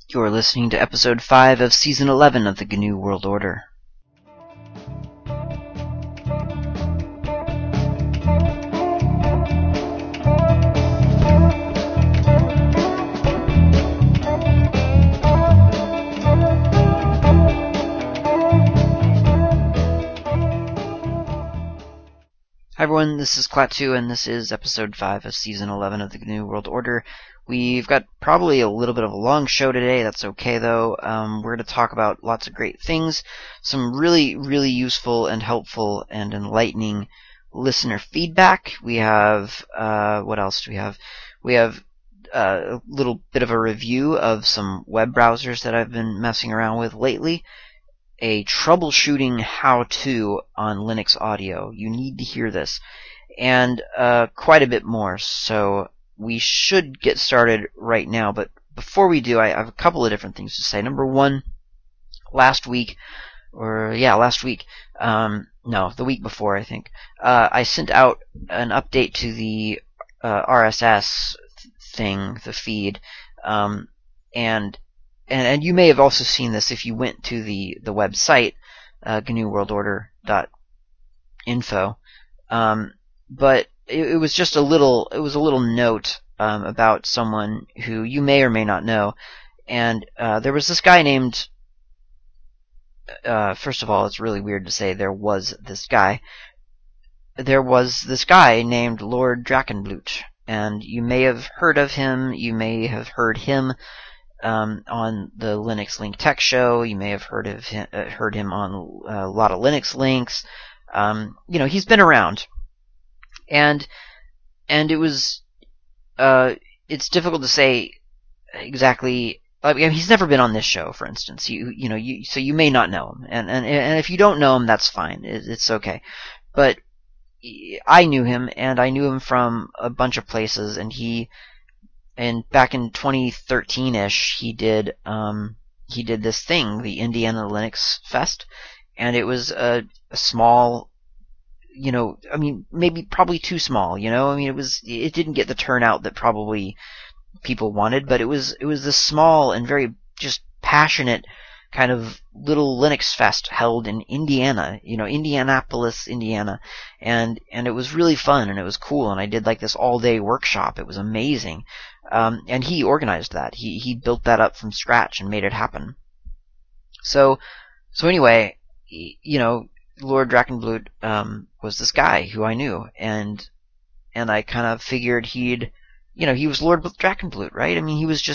You're listening to episode 5 of season 11 of the GNU World Order. Hi everyone, this is Klaatu, and this is episode 5 of season 11 of the GNU World Order. We've got probably a little bit of a long show today. That's okay though. We're going to talk about lots of great things, some really useful and helpful and enlightening listener feedback. We have, what else do we have? We have a little bit of a review of some web browsers that I've been messing around with lately. A troubleshooting how-to on Linux audio. You need to hear this. And quite a bit more. So we should get started right now. But before we do, I have a couple of different things to say. Number one, the week before, I think, I sent out an update to the RSS thing, the feed, and you may have also seen this if you went to the website, gnuworldorder.info. But it was just a little note about someone who you may or may not know. And there was this guy named, first of all, it's really weird to say there was this guy. There was this guy named Lord Drachenblut, and you may have heard of him, you may have heard him on the Linux Link Tech Show. You may have heard him on a lot of Linux links. He's been around, and it was it's difficult to say exactly. I mean, he's never been on this show, for instance. So you may not know him, and if you don't know him, that's fine. It's okay. But I knew him, and I knew him from a bunch of places, and back in 2013-ish, he did this thing, the Indiana Linux Fest, and it was a small, probably too small, it didn't get the turnout that probably people wanted, but it was this small and very just passionate kind of little Linux Fest held in Indiana, Indianapolis, Indiana, and it was really fun, and it was cool, and I did like this all-day workshop. It was amazing. And he organized that. He built that up from scratch and made it happen. So anyway, Lord Drachenblut was this guy who I knew, and I kind of figured he was Lord Drachenblut, right? I mean, he was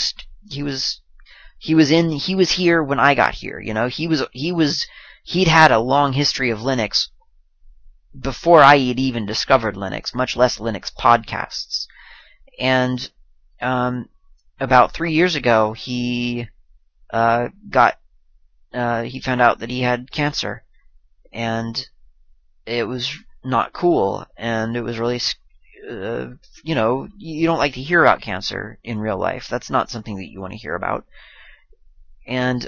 here when I got here, he'd had a long history of Linux before I had even discovered Linux, much less Linux podcasts. And about 3 years ago, he found out that he had cancer, and it was not cool, and it was really, you don't like to hear about cancer in real life. That's not something that you want to hear about. And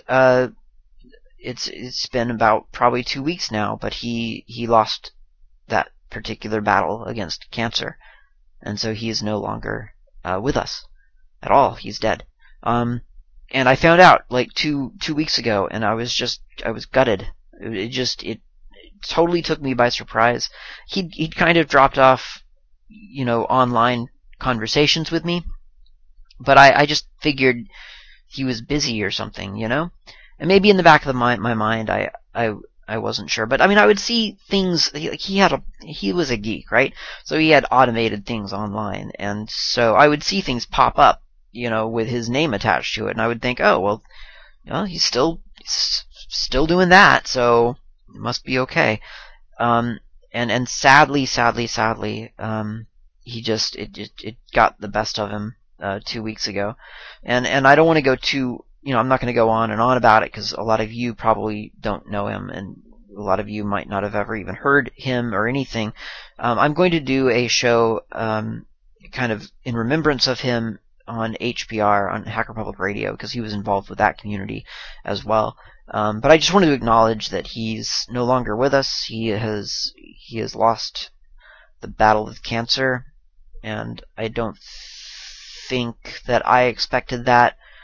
it's been about probably 2 weeks now, but he lost that particular battle against cancer, and so he is no longer with us at all. He's dead. And I found out like two weeks ago, and I was gutted. It totally took me by surprise. He'd kind of dropped off, online conversations with me, but I just figured he was busy or something, and maybe in the back of my mind I wasn't sure, but I mean, I would see things. He was a geek, right? So he had automated things online, and so I would see things pop up, with his name attached to it, and I would think, oh well, he's still doing that, so it must be okay. And sadly, it got the best of him 2 weeks ago, and I don't want to go too. I'm not going to go on and on about it because a lot of you probably don't know him, and a lot of you might not have ever even heard him or anything. I'm going to do a show kind of in remembrance of him on HPR, on Hacker Public Radio, because he was involved with that community as well. But I just wanted to acknowledge that he's no longer with us. He has lost the battle with cancer, and I don't think that I expected that.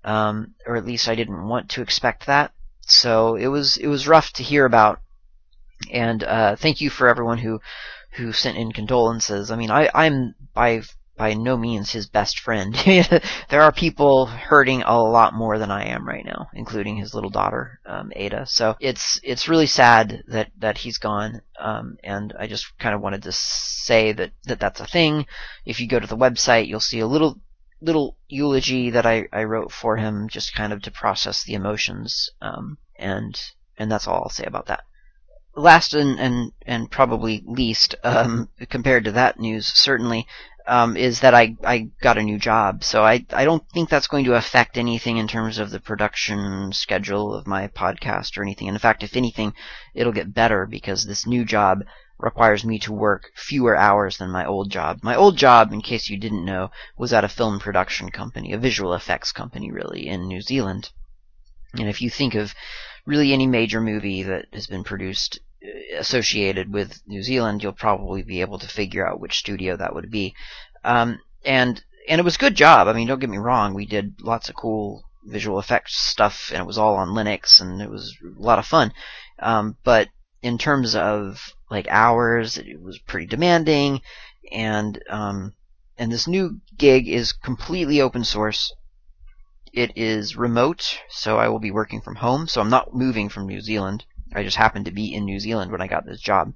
or at least I didn't want to expect that. So it was rough to hear about. And thank you for everyone who sent in condolences. I mean, I'm by no means his best friend. There are people hurting a lot more than I am right now, including his little daughter, Ada. So it's really sad that he's gone. And I just kind of wanted to say that that's a thing. If you go to the website, you'll see a little eulogy that I wrote for him, just kind of to process the emotions. And that's all I'll say about that. Last and probably least, compared to that news, certainly, is that I got a new job. So I don't think that's going to affect anything in terms of the production schedule of my podcast or anything. And in fact, if anything, it'll get better because this new job requires me to work fewer hours than my old job. My old job, in case you didn't know, was at a film production company, a visual effects company, really, in New Zealand. And if you think of really any major movie that has been produced associated with New Zealand, you'll probably be able to figure out which studio that would be. And it was a good job. I mean, don't get me wrong. We did lots of cool visual effects stuff, and it was all on Linux, and it was a lot of fun. But in terms of like hours, it was pretty demanding. And this new gig is completely open source. It is remote, so I will be working from home. So I'm not moving from New Zealand. I just happened to be in New Zealand when I got this job.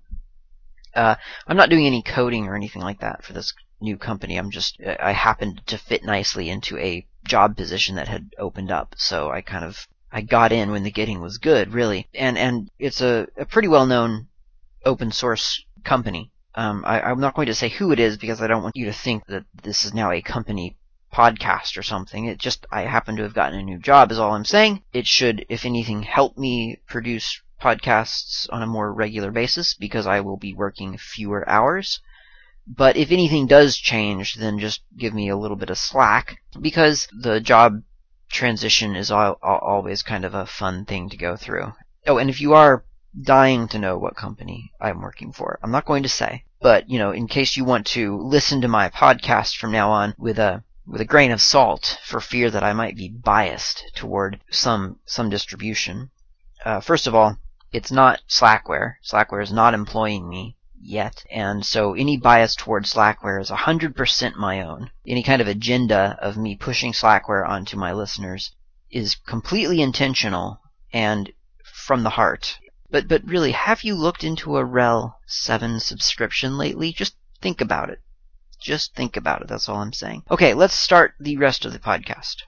I'm not doing any coding or anything like that for this new company. I happened to fit nicely into a job position that had opened up, so I got in when the getting was good, really. And it's a pretty well-known open source company. I'm not going to say who it is because I don't want you to think that this is now a company podcast or something. I happen to have gotten a new job is all I'm saying. It should, if anything, help me produce podcasts on a more regular basis because I will be working fewer hours. But if anything does change, then just give me a little bit of slack because the job transition is always kind of a fun thing to go through. Oh, and if you are dying to know what company I'm working for, I'm not going to say. But, in case you want to listen to my podcast from now on with a grain of salt for fear that I might be biased toward some distribution. First of all, it's not Slackware. Slackware is not employing me yet, and so any bias toward Slackware is 100% my own. Any kind of agenda of me pushing Slackware onto my listeners is completely intentional and from the heart. But really, have you looked into a RHEL 7 subscription lately? Just think about it. Just think about it, that's all I'm saying. Okay, let's start the rest of the podcast.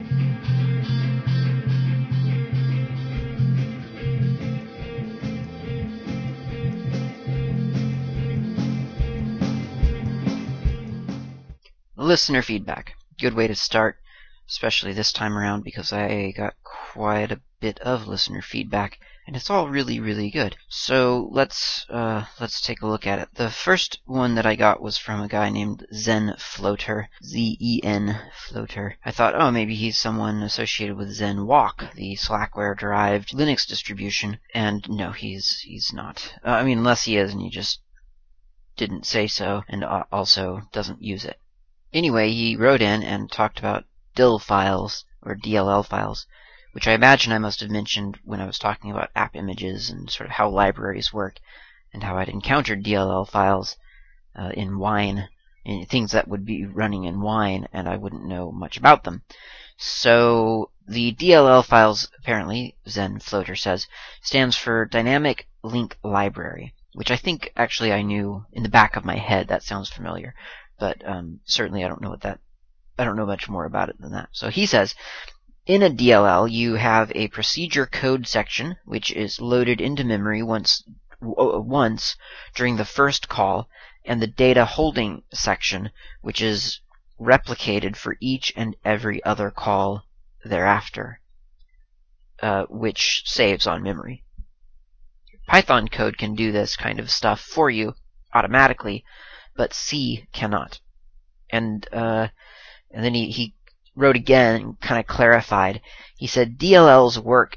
Listener feedback. Good way to start, especially this time around because I got quite a bit of listener feedback. And it's all really, really good. So let's take a look at it. The first one that I got was from a guy named Zen Floater, Z-E-N Floater. I thought, oh, maybe he's someone associated with ZenWalk, the Slackware-derived Linux distribution. And no, he's not. Unless he is, and he just didn't say so, and also doesn't use it. Anyway, he wrote in and talked about DIL files, or DLL files, which I imagine I must have mentioned when I was talking about app images and sort of how libraries work, and how I'd encountered DLL files in Wine, and things that would be running in Wine, and I wouldn't know much about them. So the DLL files, apparently, Zen Floater says, stands for Dynamic Link Library, which I think actually I knew in the back of my head. That sounds familiar, but certainly I don't know much more about it than that. So he says, in a DLL, you have a procedure code section, which is loaded into memory once during the first call, and the data holding section, which is replicated for each and every other call thereafter, which saves on memory. Python code can do this kind of stuff for you automatically, but C cannot. And then he wrote again and kind of clarified. He said DLLs work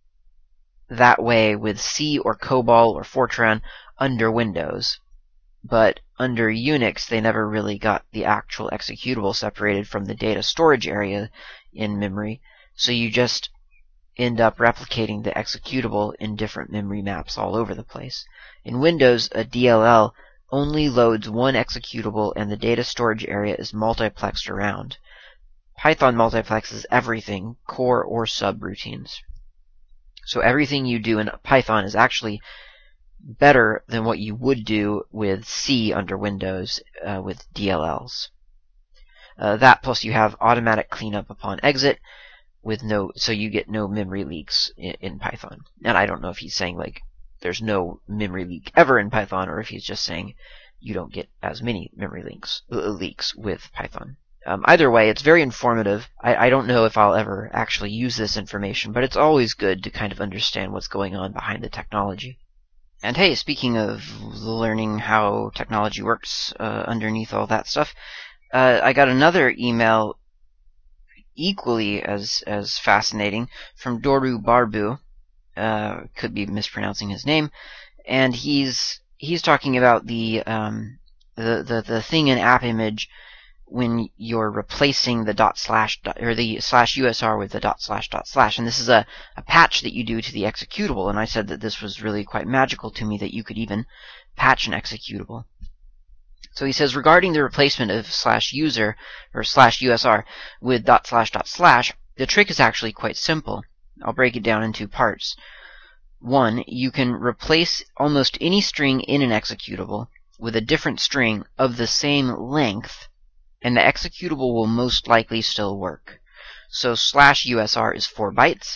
that way with C or COBOL or Fortran under Windows, but under Unix they never really got the actual executable separated from the data storage area in memory, So you just end up replicating the executable in different memory maps all over the place. In Windows, a DLL only loads one executable and the data storage area is multiplexed around. Python multiplexes everything, core or subroutines. So everything you do in Python is actually better than what you would do with C under Windows with DLLs. That plus you have automatic cleanup upon exit, so you get no memory leaks in Python. And I don't know if he's saying like there's no memory leak ever in Python, or if he's just saying you don't get as many memory leaks with Python. Either way, it's very informative. I don't know if I'll ever actually use this information, but it's always good to kind of understand what's going on behind the technology. And hey, speaking of learning how technology works underneath all that stuff, I got another email equally as fascinating from Doru Barbu. Could be mispronouncing his name, and he's talking about the thing in AppImage when you're replacing the or the /usr with the // and this is a patch that you do to the executable, and I said that this was really quite magical to me that you could even patch an executable. So he says, regarding the replacement of /user or /usr with // the trick is actually quite simple. I'll break it down in two parts. One, you can replace almost any string in an executable with a different string of the same length, and the executable will most likely still work. So /usr is 4 bytes,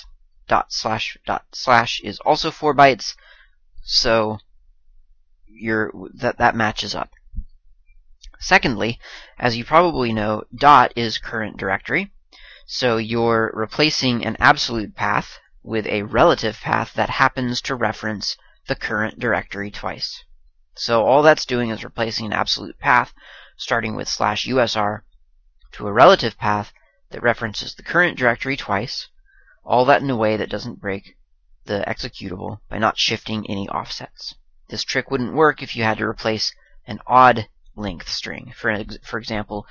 // is also 4 bytes, so that matches up. Secondly, as you probably know, dot is current directory, so you're replacing an absolute path with a relative path that happens to reference the current directory twice. So all that's doing is replacing an absolute path, starting with /usr, to a relative path that references the current directory twice, all that in a way that doesn't break the executable by not shifting any offsets. This trick wouldn't work if you had to replace an odd length string, for example,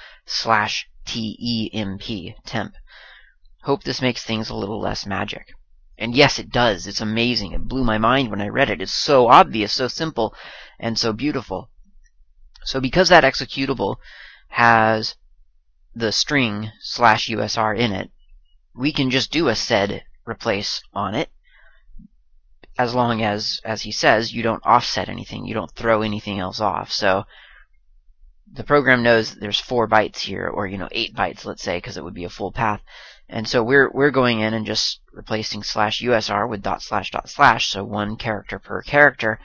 /temp. Hope this makes things a little less magic. And yes, it does. It's amazing. It blew my mind when I read it. It's so obvious, so simple, and so beautiful. So because that executable has the string /usr in it, we can just do a sed replace on it, as long as he says, you don't offset anything, you don't throw anything else off. So the program knows that there's 4 bytes here, or 8 bytes, let's say, because it would be a full path. And so we're going in and just replacing /usr with // so 1 character per character.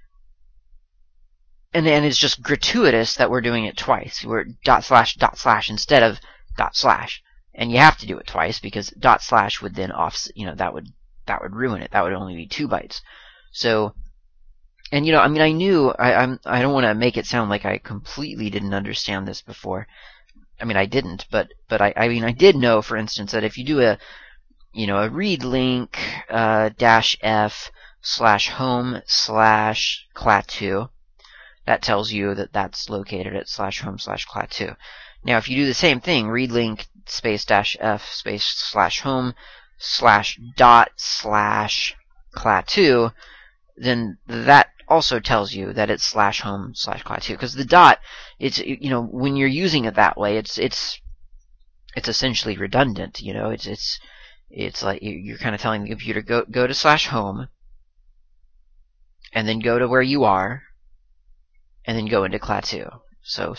And it's just gratuitous that we're doing it twice. We're // instead of // and you have to do it twice because // would then offset. That would ruin it. That would only be 2 bytes. So, and I knew I don't want to make it sound like I completely didn't understand this before. I didn't, but I did know, for instance, that if you do a read link -f /home/clat2, that tells you that that's located at /home/clat2. Now, if you do the same thing, read link /f /home/dot/clat2, then that also tells you that it's /home/clat2, because the dot, it's when you're using it that way, it's essentially redundant. It's like you're kind of telling the computer go to /home, and then go to where you are, and then go into clat2. So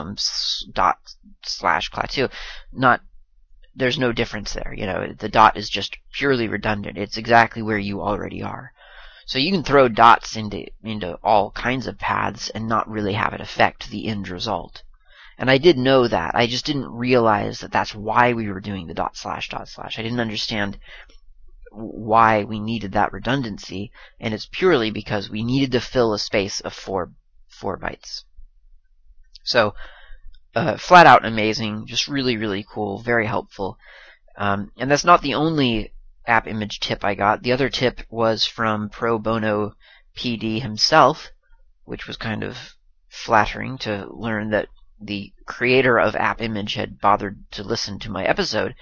/home/clat2. There's no difference there. The dot is just purely redundant. It's exactly where you already are. So you can throw dots into all kinds of paths and not really have it affect the end result. And I did know that. I just didn't realize that that's why we were doing the // I didn't understand why we needed that redundancy, and it's purely because we needed to fill a space of 4 bytes. So, flat out amazing, just really, really cool, very helpful. And that's not the only AppImage tip I got. The other tip was from Pro Bono PD himself, which was kind of flattering to learn that the creator of AppImage had bothered to listen to my episode.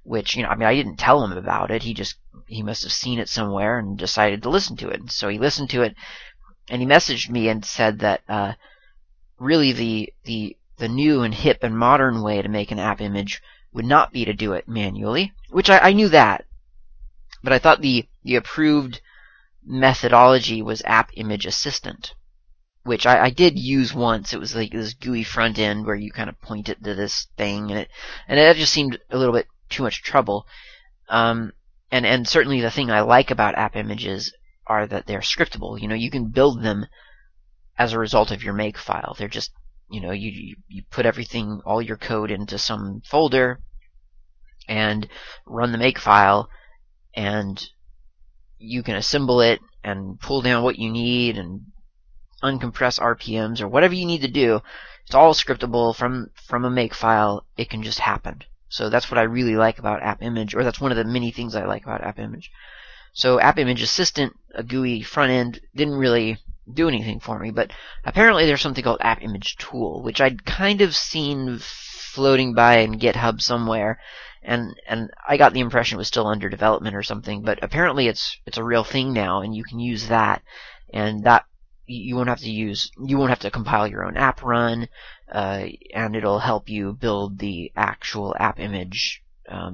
which, I mean, I didn't tell him about it. He must have seen it somewhere and decided to listen to it. So he listened to it, and he messaged me and said that really the new and hip and modern way to make an app image would not be to do it manually, which I knew that, but I thought the approved methodology was App Image Assistant, which I did use once. It was like this GUI front end where you kind of point it to this thing, and it just seemed a little bit too much trouble. And certainly the thing I like about app images are that they're scriptable. You can build them as a result of your make file. They're just, you put everything, all your code into some folder and run the make file, and you can assemble it and pull down what you need and uncompress RPMs or whatever you need to do. It's all scriptable from a make file. It can just happen. So that's what I really like about App Image, or that's one of the many things I like about App Image. So App Image Assistant, a GUI front end, didn't really do anything for me, but apparently there's something called App Image Tool, which I'd kind of seen floating by in GitHub somewhere, and I got the impression it was still under development or something, but apparently it's a real thing now, and you can use that, and that you won't have to compile your own app run, and it'll help you build the actual app image,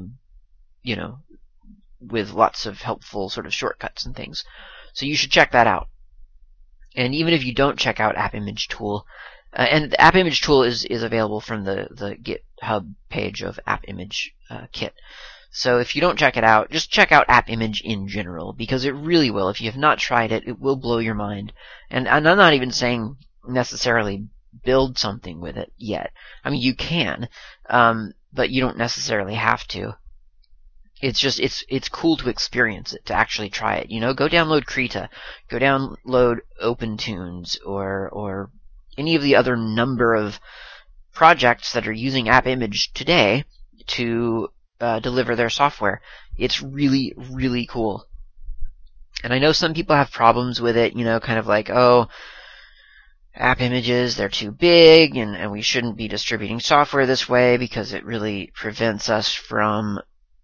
with lots of helpful sort of shortcuts and things. So you should check that out. And even if you don't check out App Image Tool, and the App Image Tool is available from the GitHub page of App Image Kit. So if you don't check it out, just check out App Image in general, because it really will. If you have not tried it, it will blow your mind. And I'm not even saying necessarily build something with it yet. I mean, you can, but you don't necessarily have to. It's just, it's cool to experience it, to actually try it. Go download Krita, go download OpenTunes, or any of the other number of projects that are using App Image today to deliver their software. It's really, really cool. And I know some people have problems with it, kind of like, oh, app images, they're too big, and we shouldn't be distributing software this way because it really prevents us from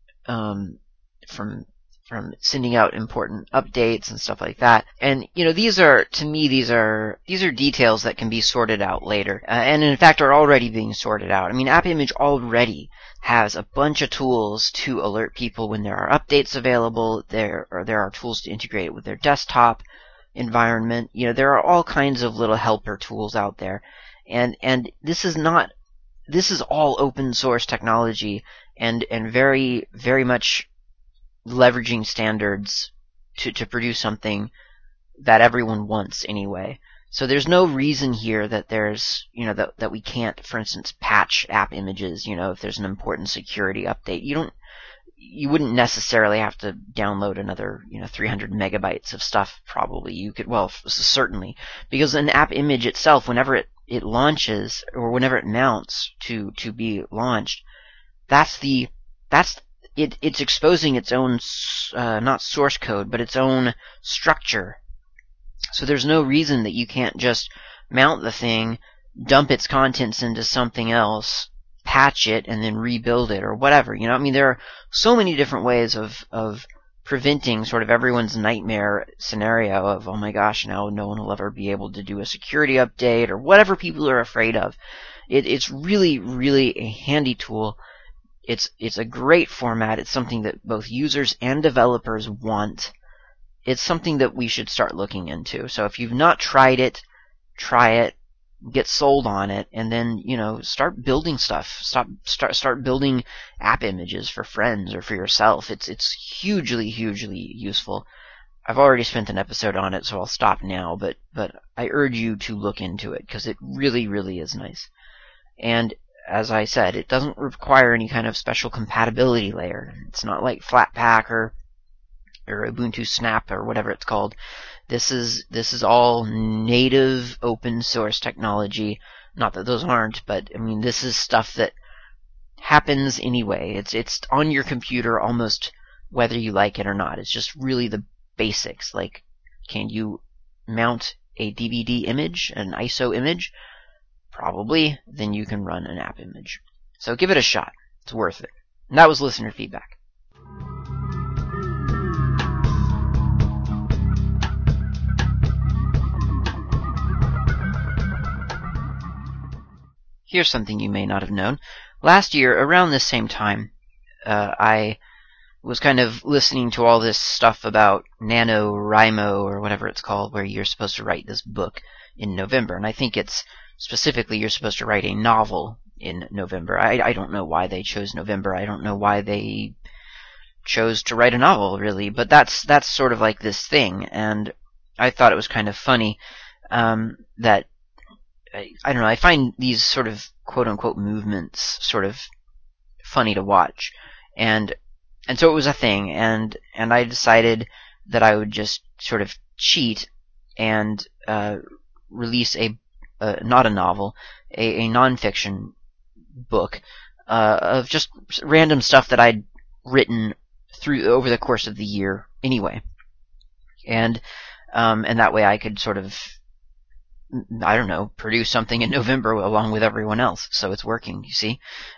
sending out important updates and stuff like that. And these are details that can be sorted out later, and in fact are already being sorted out. I mean, App Image already has a bunch of tools to alert people when there are updates available. There are tools to integrate it with their desktop environment. There are all kinds of little helper tools out there, and this is all open source technology, and very, very much leveraging standards to produce something that everyone wants anyway. So there's no reason here that there's, that we can't, for instance, patch app images, if there's an important security update. You wouldn't necessarily have to download another, 300 megabytes of stuff, probably. You could, well, certainly. Because an app image itself, whenever it launches, or whenever it mounts to be launched, it's exposing its own, not source code, but its own structure. So there's no reason that you can't just mount the thing, dump its contents into something else, patch it, and then rebuild it, or whatever. I mean, there are so many different ways of preventing sort of everyone's nightmare scenario of, oh my gosh, now no one will ever be able to do a security update, or whatever people are afraid of. It's really, really a handy tool. It's a great format. It's something that both users and developers want. It's something that we should start looking into. So if you've not tried it, try it, get sold on it, and then, start building stuff. Start building app images for friends or for yourself. It's hugely, hugely useful. I've already spent an episode on it, so I'll stop now, but I urge you to look into it, because it really, really is nice. And as I said, it doesn't require any kind of special compatibility layer. It's not like Flatpak or Ubuntu Snap or whatever it's called. This is all native open source technology. Not that those aren't, but I mean, this is stuff that happens anyway. It's on your computer almost whether you like it or not. It's just really the basics. Like, can you mount a DVD image, an ISO image? Probably. Then you can run an app image. So give it a shot. It's worth it. And that was listener feedback. Here's something you may not have known. Last year, around this same time, I was kind of listening to all this stuff about NaNoWriMo, or whatever it's called, where you're supposed to write this book in November. And I think it's specifically you're supposed to write a novel in November. I don't know why they chose November. I don't know why they chose to write a novel, really. But that's sort of like this thing. And I thought it was kind of funny that I don't know, I find these sort of quote-unquote movements sort of funny to watch. And so it was a thing, and I decided that I would just sort of cheat and release not a novel, a nonfiction book of just random stuff that I'd written over the course of the year anyway. And that way I could sort of, I don't know, produce something in November along with everyone else. So it's working, you see.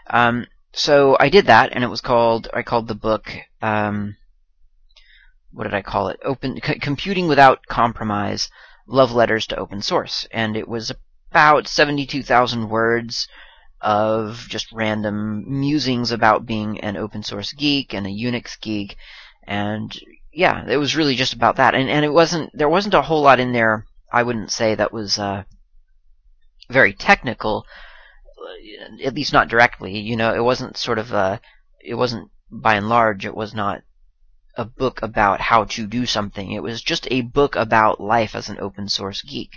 So I did that, and I called the book, what did I call it? Computing Without Compromise, Love Letters to Open Source. And it was about 72,000 words of just random musings about being an open source geek and a Unix geek. And yeah, it was really just about that. And there wasn't a whole lot in there, I wouldn't say, that was very technical, at least not directly. It wasn't by and large, it was not a book about how to do something. It was just a book about life as an open source geek.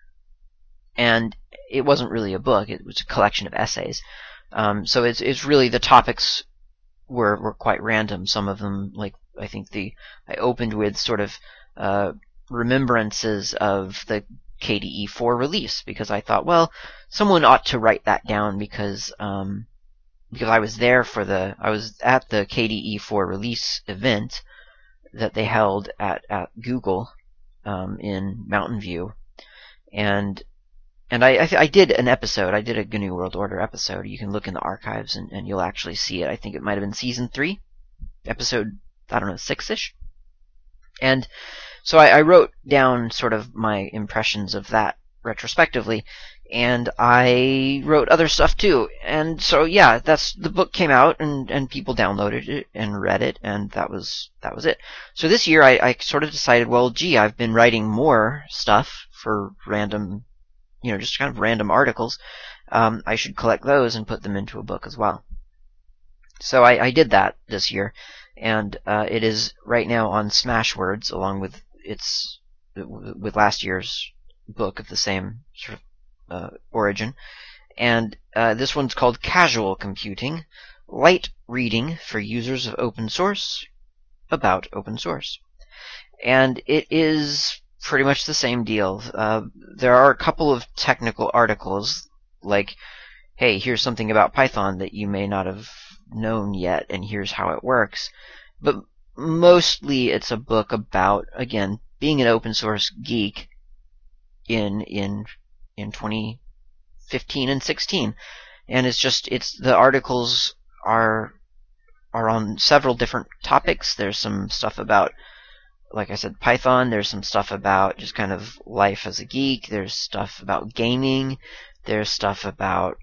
And it wasn't really a book, it was a collection of essays. So it's really, the topics were quite random. Some of them, like, I think I opened with sort of remembrances of the KDE 4 release, because I thought, well, someone ought to write that down, because I was at the KDE 4 release event that they held at Google in Mountain View, and I did an episode. I did a GNU World Order episode. You can look in the archives and you'll actually see it. I think it might have been season 3, episode, I don't know, 6-ish. And so I wrote down sort of my impressions of that retrospectively, and I wrote other stuff too. And so yeah, the book came out, and people downloaded it and read it, and that was it. So this year I sort of decided, well, gee, I've been writing more stuff for random, just kind of random articles. I should collect those and put them into a book as well. So I did that this year, and it is right now on Smashwords, along with last year's book of the same sort of origin. And this one's called Casual Computing, Light Reading for Users of Open Source, about open source. And it is pretty much the same deal. There are a couple of technical articles, like, hey, here's something about Python that you may not have known yet, and here's how it works. But mostly it's a book about, again, being an open source geek in 2015 and 16. And the articles are on several different topics. There's some stuff about, like I said, Python. There's some stuff about just kind of life as a geek. There's stuff about gaming. There's stuff about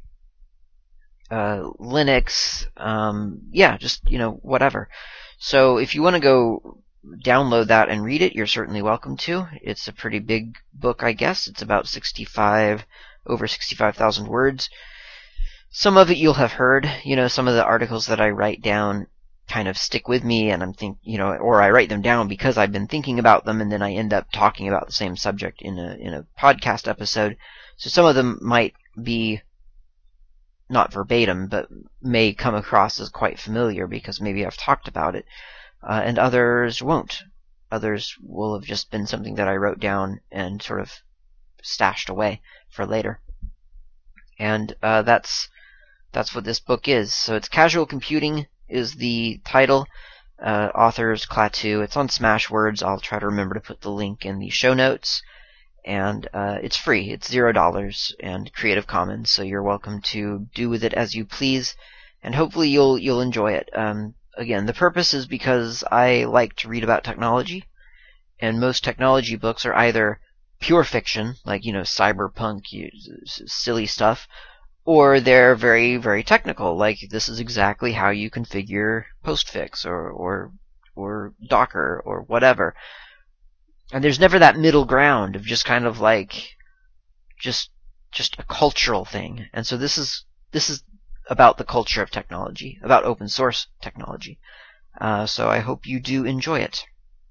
Linux. Just, whatever. So if you want to go download that and read it, you're certainly welcome to. It's a pretty big book, I guess. It's about over 65,000 words. Some of it you'll have heard. Some of the articles that I write down kind of stick with me, and or I write them down because I've been thinking about them, and then I end up talking about the same subject in a podcast episode. So some of them might be not verbatim, but may come across as quite familiar because maybe I've talked about it, and others won't. Others will have just been something that I wrote down and sort of stashed away for later. And that's what this book is. So it's Casual Computing is the title. Authors Klaatu. It's on Smashwords. I'll try to remember to put the link in the show notes. And it's free. It's $0 and Creative Commons, so you're welcome to do with it as you please. and hopefully you'll enjoy it. Again, the purpose is because I like to read about technology, and most technology books are either pure fiction, like cyberpunk, silly stuff, or they're very, very technical, like this is exactly how you configure postfix or Docker or whatever. And there's never that middle ground of just kind of like just a cultural thing. And so this is about the culture of technology, about open source technology. So I hope you do enjoy it.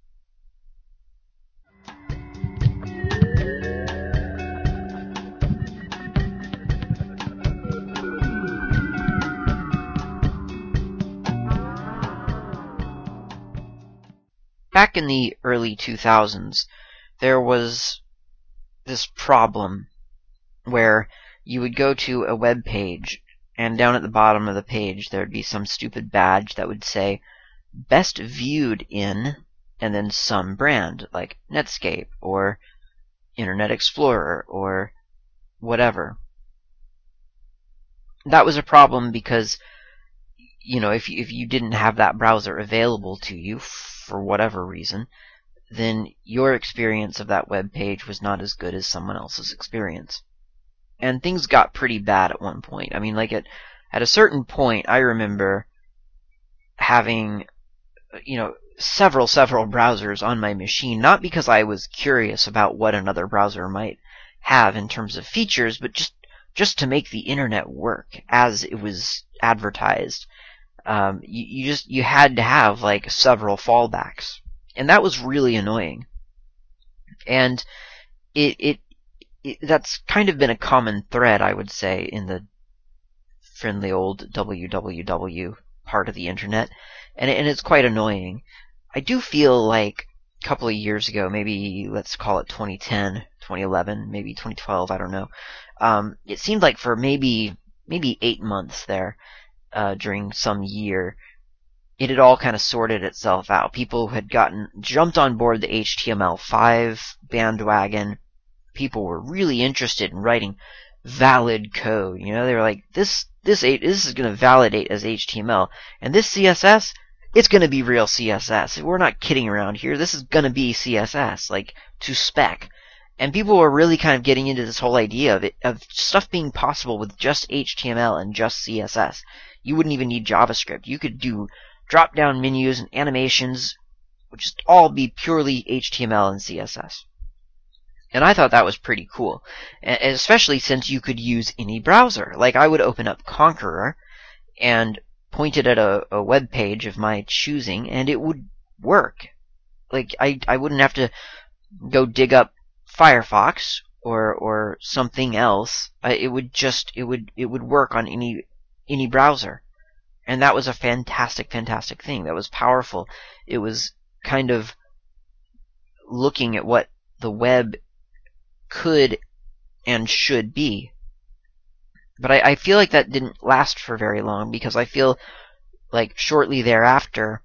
Back in the early 2000s, there was this problem where you would go to a web page, and down at the bottom of the page there would be some stupid badge that would say, best viewed in, and then some brand, like Netscape, or Internet Explorer, or whatever. That was a problem because, if you didn't have that browser available to you for whatever reason, then your experience of that web page was not as good as someone else's experience. And things got pretty bad at one point. I mean, like at a certain point, I remember having, several browsers on my machine, not because I was curious about what another browser might have in terms of features, but just to make the internet work as it was advertised. You had to have like several fallbacks, and that was really annoying. And that's kind of been a common thread, I would say, in the friendly old www part of the internet, and it's quite annoying. I do feel like a couple of years ago, maybe let's call it 2010, 2011, maybe 2012, I don't know. It seemed like for maybe 8 months there, during some year, it had all kind of sorted itself out. People had jumped on board the HTML5 bandwagon. People were really interested in writing valid code. They were like, this is going to validate as HTML, and this CSS, it's going to be real CSS. We're not kidding around here. This is going to be CSS, like to spec. And people were really kind of getting into this whole idea of stuff being possible with just HTML and just CSS. You wouldn't even need JavaScript. You could do drop-down menus and animations, which would all be purely HTML and CSS. And I thought that was pretty cool, and especially since you could use any browser. Like, I would open up Konqueror and point it at a web page of my choosing, and it would work. Like, I wouldn't have to go dig up Firefox or something else. It would work on any browser. And that was a fantastic thing. That was powerful. It was kind of looking at what the web could and should be. But I feel like that didn't last for very long, because I feel like shortly thereafter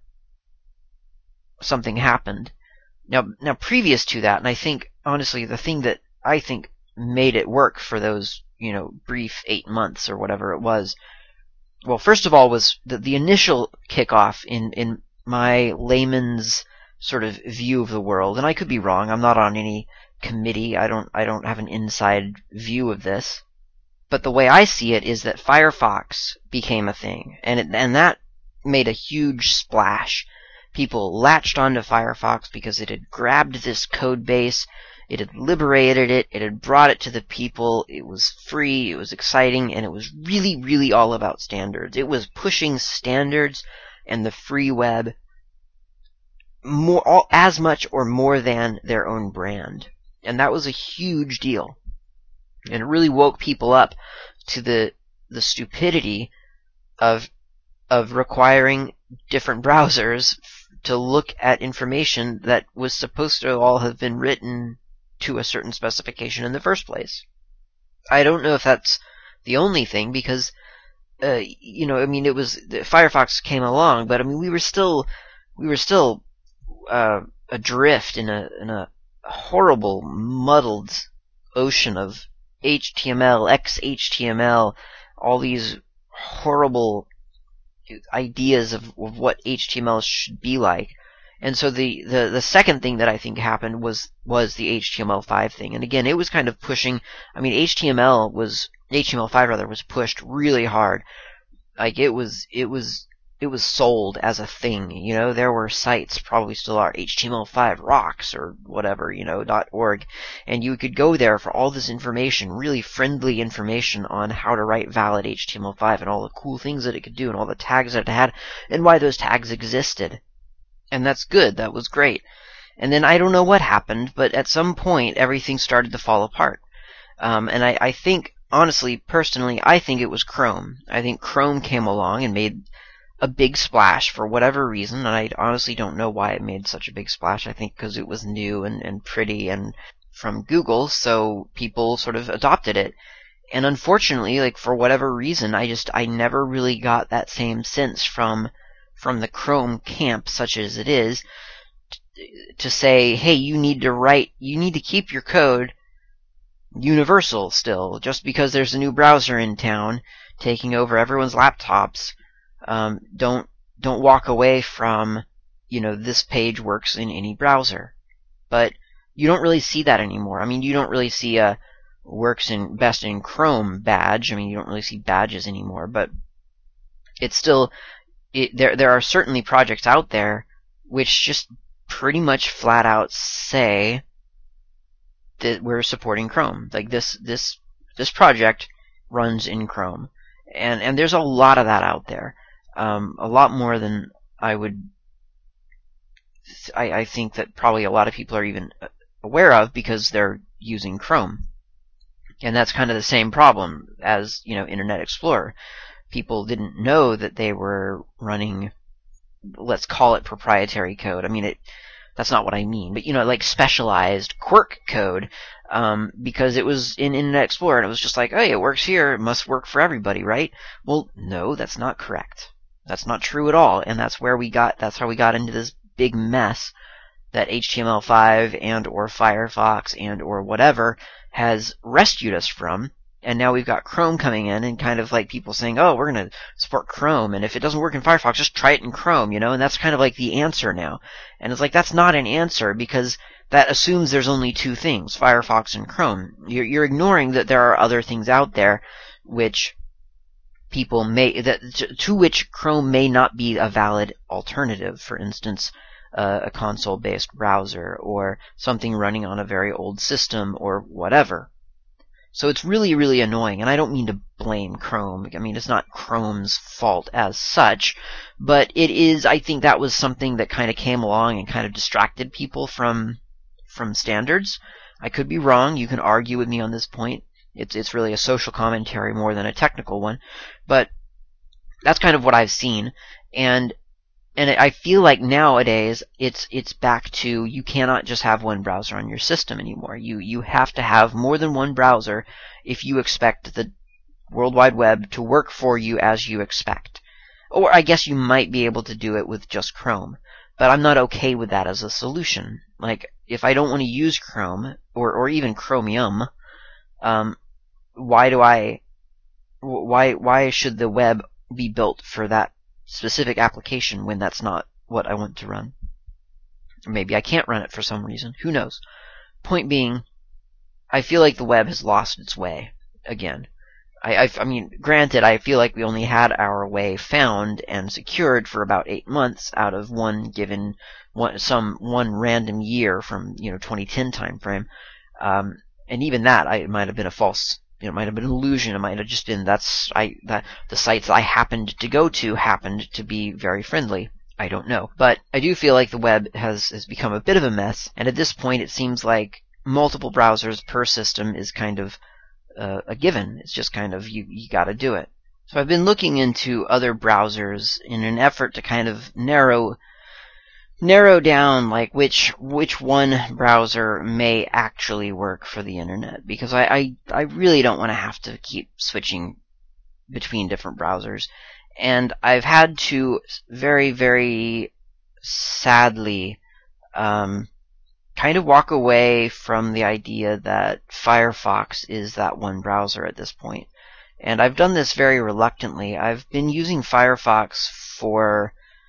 something happened. Now previous to that, and I think honestly the thing that I think made it work for those, brief 8 months or whatever it was, well, first of all was the initial kickoff in my layman's sort of view of the world, and I could be wrong. I'm not on any committee. I don't have an inside view of this. But the way I see it is that Firefox became a thing, and that made a huge splash. People latched onto Firefox because it had grabbed this code base, it had liberated it, it had brought it to the people, it was free, it was exciting, and it was really, really all about standards. It was pushing standards and the free web as much or more than their own brand. And that was a huge deal. And it really woke people up to the stupidity of requiring different browsers to look at information that was supposed to all have been written to a certain specification in the first place. I don't know if that's the only thing, because it was Firefox came along, but I mean we were still adrift in a horrible, muddled ocean of HTML, XHTML, all these horrible ideas of what HTML should be like. And so the second thing that I think happened was the HTML5 thing. And again, it was kind of pushing. I mean, HTML5 rather was pushed really hard. Like it was sold as a thing. There were sites, probably still are, HTML5 rocks or whatever, .org, and you could go there for all this information, really friendly information on how to write valid HTML5 and all the cool things that it could do and all the tags that it had and why those tags existed. And that's good. That was great. And then I don't know what happened, but at some point everything started to fall apart. And I think, honestly, personally, I think it was Chrome. I think Chrome came along and made a big splash for whatever reason, and I honestly don't know why it made such a big splash. I think because it was new and pretty and from Google, so people sort of adopted it. And unfortunately, like for whatever reason, I never really got that same sense from the Chrome camp, such as it is, to say, hey, you need to keep your code universal still. Just because there's a new browser in town taking over everyone's laptops, don't walk away from, this page works in any browser. But you don't really see that anymore. I mean, you don't really see a works in best in Chrome badge. I mean, you don't really see badges anymore, but it's still, there are certainly projects out there which just pretty much flat out say that we're supporting Chrome. Like this project runs in Chrome, and there's a lot of that out there, a lot more than I think that probably a lot of people are even aware of because they're using Chrome, and that's kind of the same problem as Internet Explorer. People didn't know that they were running, let's call it proprietary code. I mean, that's not what I mean, but like specialized quirk code, because it was in Internet Explorer, and it was just like, hey, it works here, it must work for everybody, right? Well, no, that's not correct. That's not true at all, and that's how we got into this big mess that HTML5 and or Firefox and or whatever has rescued us from. And now we've got Chrome coming in and kind of like people saying, oh, we're going to support Chrome, and if it doesn't work in Firefox, just try it in Chrome, and that's kind of like the answer now. And it's like, that's not an answer, because that assumes there's only two things, Firefox and Chrome. You're ignoring that there are other things out there which to which Chrome may not be a valid alternative. For instance, a console-based browser, or something running on a very old system, or whatever. So it's really, really annoying, and I don't mean to blame Chrome. I mean, it's not Chrome's fault as such, but it is, I think that was something that kind of came along and kind of distracted people from standards. I could be wrong. You can argue with me on this point. It's really a social commentary more than a technical one, but that's kind of what I've seen, and I feel like nowadays it's back to, you cannot just have one browser on your system anymore. You have to have more than one browser if you expect the World Wide Web to work for you as you expect. Or I guess you might be able to do it with just Chrome, but I'm not okay with that as a solution. Like, if I don't want to use Chrome or even Chromium, why should the web be built for that specific application when that's not what I want to run? Or maybe I can't run it for some reason. Who knows? Point being, I feel like the web has lost its way again. I mean, granted, I feel like we only had our way found and secured for about 8 months out of one random year from 2010 time frame, and even that, it might have been a false. It might have been an illusion. It might have just been that the sites I happened to go to happened to be very friendly. I don't know. But I do feel like the web has become a bit of a mess, and at this point it seems like multiple browsers per system is kind of a given. It's just kind of, you gotta do it. So I've been looking into other browsers in an effort to kind of narrow down like which one browser may actually work for the internet, because I really don't want to have to keep switching between different browsers, and I've had to very, very sadly kind of walk away from the idea that Firefox is that one browser at this point. And I've done this very reluctantly. I've been using Firefox for,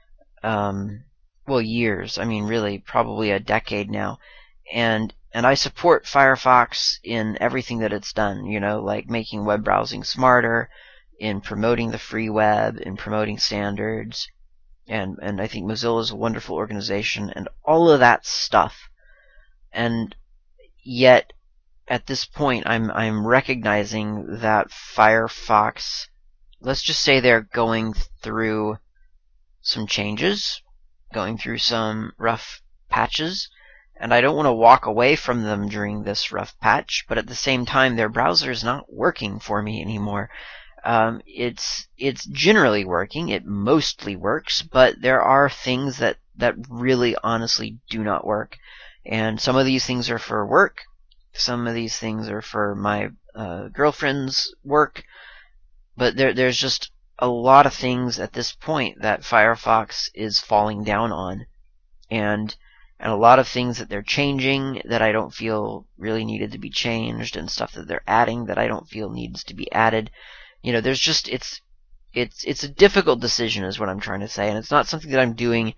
years. I mean, really, probably a decade now. And I support Firefox in everything that it's done, like making web browsing smarter, in promoting the free web, in promoting standards, and I think Mozilla is a wonderful organization, and all of that stuff. And yet, at this point, I'm recognizing that Firefox, let's just say they're going through some changes, going through some rough patches, and I don't want to walk away from them during this rough patch, but at the same time, their browser is not working for me anymore. It's generally working. It mostly works, but there are things that really honestly do not work. And some of these things are for work. Some of these things are for my girlfriend's work. But there's just a lot of things at this point that Firefox is falling down on. And a lot of things that they're changing that I don't feel really needed to be changed, and stuff that they're adding that I don't feel needs to be added. There's just, it's a difficult decision is what I'm trying to say, and it's not something that I'm doing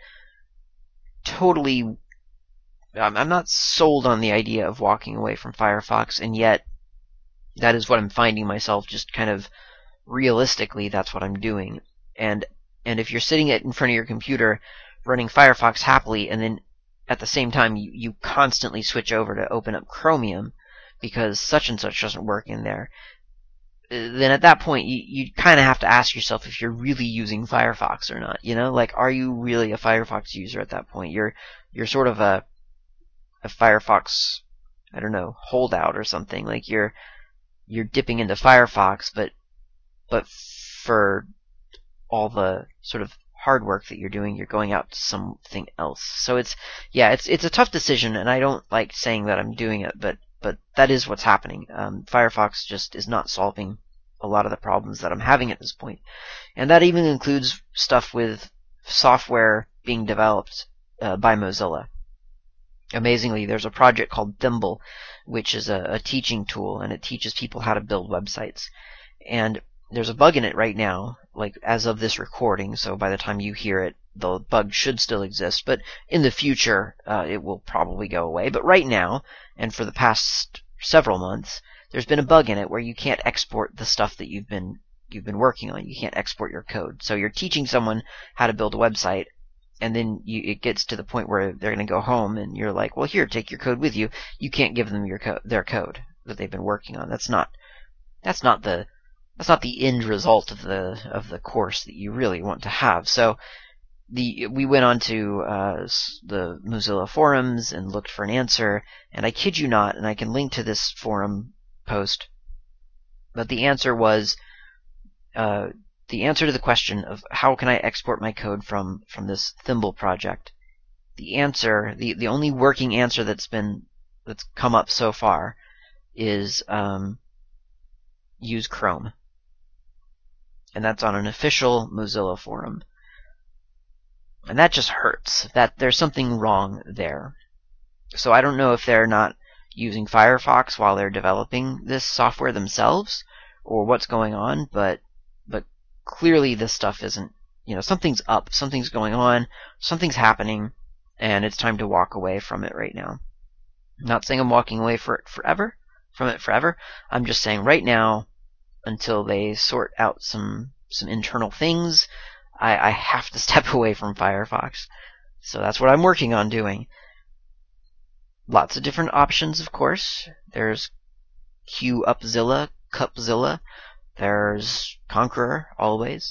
totally. I'm not sold on the idea of walking away from Firefox, and yet that is what I'm finding myself just kind of realistically, that's what I'm doing. And if you're sitting in front of your computer running Firefox happily, and then at the same time you constantly switch over to open up Chromium because such and such doesn't work in there, then at that point you kind of have to ask yourself if you're really using Firefox or not. Like, are you really a Firefox user at that point? You're sort of a Firefox, I don't know, holdout or something. Like you're dipping into Firefox, but for all the sort of hard work that you're doing, you're going out to something else. So it's a tough decision, and I don't like saying that I'm doing it, but that is what's happening. Firefox just is not solving a lot of the problems that I'm having at this point. And that even includes stuff with software being developed by Mozilla. Amazingly, there's a project called Thimble, which is a teaching tool, and it teaches people how to build websites. And there's a bug in it right now, like as of this recording, so by the time you hear it, the bug should still exist, but in the future, it will probably go away. But right now, and for the past several months, there's been a bug in it where you can't export the stuff that you've been working on. You can't export your code. So you're teaching someone how to build a website, and then it gets to the point where they're going to go home, and you're like, well, here, take your code with you. You can't give them their code that they've been working on. That's not the end result of the course that you really want to have. So we went on to the Mozilla forums and looked for an answer, and I kid you not, and I can link to this forum post, but the answer was the answer to the question of how can I export my code from this Thimble project. The answer, the only working answer that's come up so far is use Chrome. And that's on an official Mozilla forum. And that just hurts. That there's something wrong there. So I don't know if they're not using Firefox while they're developing this software themselves, or what's going on, but clearly this stuff isn't, something's up, something's going on, something's happening, and it's time to walk away from it right now. I'm not saying I'm walking away from it forever. I'm just saying right now, until they sort out some internal things, I have to step away from Firefox. So that's what I'm working on doing. Lots of different options, of course. There's QUpzilla, Cupzilla. There's Konqueror, always.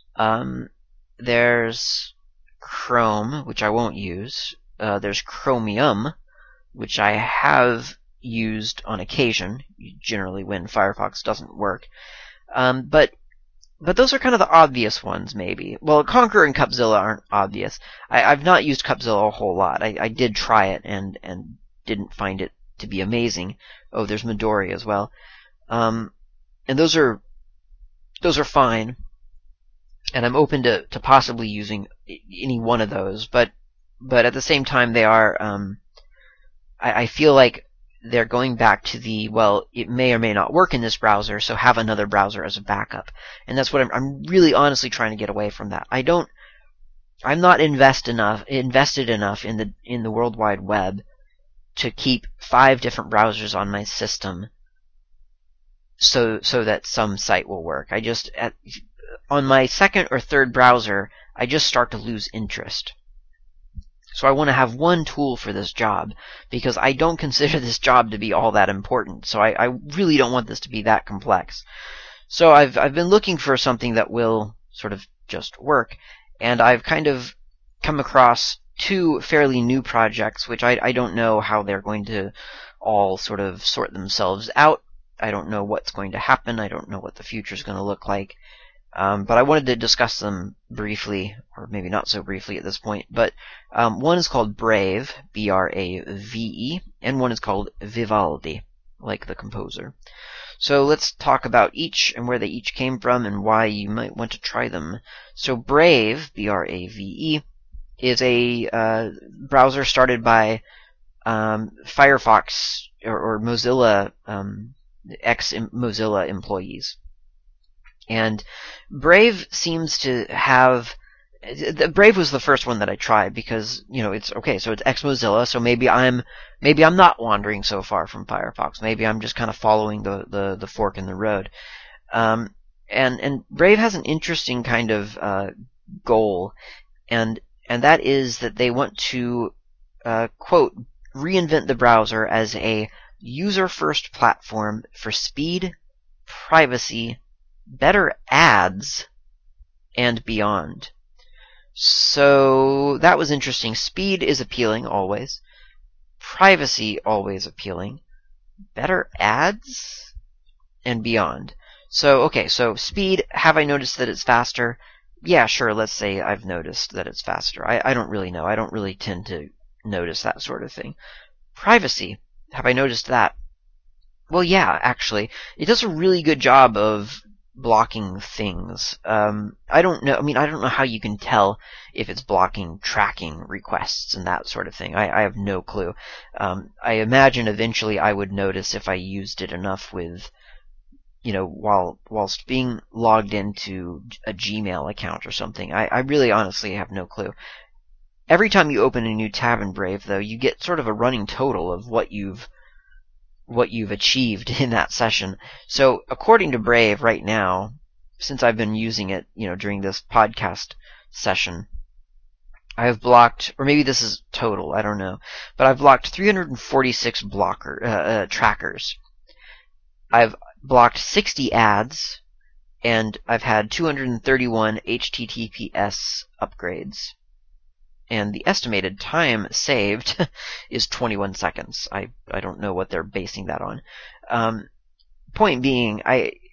There's Chrome, which I won't use. There's Chromium, which I have used on occasion, generally when Firefox doesn't work. But those are kind of the obvious ones, maybe. Well, Konqueror and Cupzilla aren't obvious. I've not used Cupzilla a whole lot. I did try it and didn't find it to be amazing. Oh, there's Midori as well. And those are fine. And I'm open to possibly using any one of those. But at the same time, they are, I feel like they're going back to the, well, it may or may not work in this browser, so have another browser as a backup. And that's what I'm really honestly trying to get away from that. I'm not invested enough in the World Wide Web to keep 5 different browsers on my system so that some site will work. On my second or third browser, I just start to lose interest. So I want to have one tool for this job, because I don't consider this job to be all that important. So I really don't want this to be that complex. So I've been looking for something that will sort of just work, and I've kind of come across 2 fairly new projects, which I don't know how they're going to all sort of sort themselves out. I don't know what's going to happen. I don't know what the future is going to look like. But I wanted to discuss them briefly, or maybe not so briefly at this point. But one is called Brave, Brave, and one is called Vivaldi, like the composer. So let's talk about each and where they each came from and why you might want to try them. So Brave, Brave, is a browser started by Firefox or Mozilla, ex-Mozilla employees. And Brave seems to have... Brave was the first one that I tried because, it's okay, so it's ex-Mozilla, so maybe I'm not wandering so far from Firefox. Maybe I'm just kind of following the fork in the road. And Brave has an interesting kind of goal, and that is that they want to, quote, reinvent the browser as a user-first platform for speed, privacy, better ads, and beyond. So that was interesting. Speed is appealing, always. Privacy, always appealing. Better ads, and beyond. So, okay, so speed, have I noticed that it's faster? Yeah, sure, let's say I've noticed that it's faster. I don't really know. I don't really tend to notice that sort of thing. Privacy, have I noticed that? Well, yeah, actually. It does a really good job of blocking things. I don't know how you can tell if it's blocking tracking requests and that sort of thing. I have no clue. I imagine eventually I would notice if I used it enough with, whilst being logged into a Gmail account or something. I really honestly have no clue. Every time you open a new tab in Brave, though, you get sort of a running total of what you've achieved in that session. So according to Brave right now, since I've been using it, during this podcast session, I have blocked, or maybe this is total, I don't know, but I've blocked 346 trackers. I've blocked 60 ads, and I've had 231 HTTPS upgrades. And the estimated time saved is 21 seconds. I don't know what they're basing that on. Point being,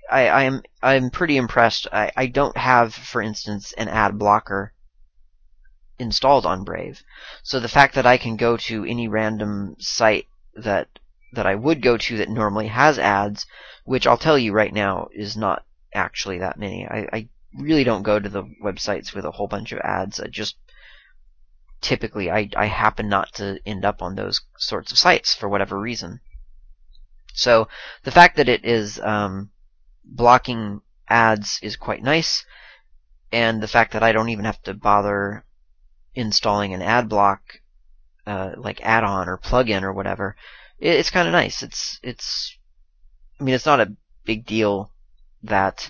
I'm pretty impressed. I don't have, for instance, an ad blocker installed on Brave. So the fact that I can go to any random site that I would go to that normally has ads, which I'll tell you right now is not actually that many. I really don't go to the websites with a whole bunch of ads. Typically, I happen not to end up on those sorts of sites for whatever reason. So the fact that it is blocking ads is quite nice, and the fact that I don't even have to bother installing an ad block like add-on or plugin or whatever, it's kind of nice. It's not a big deal that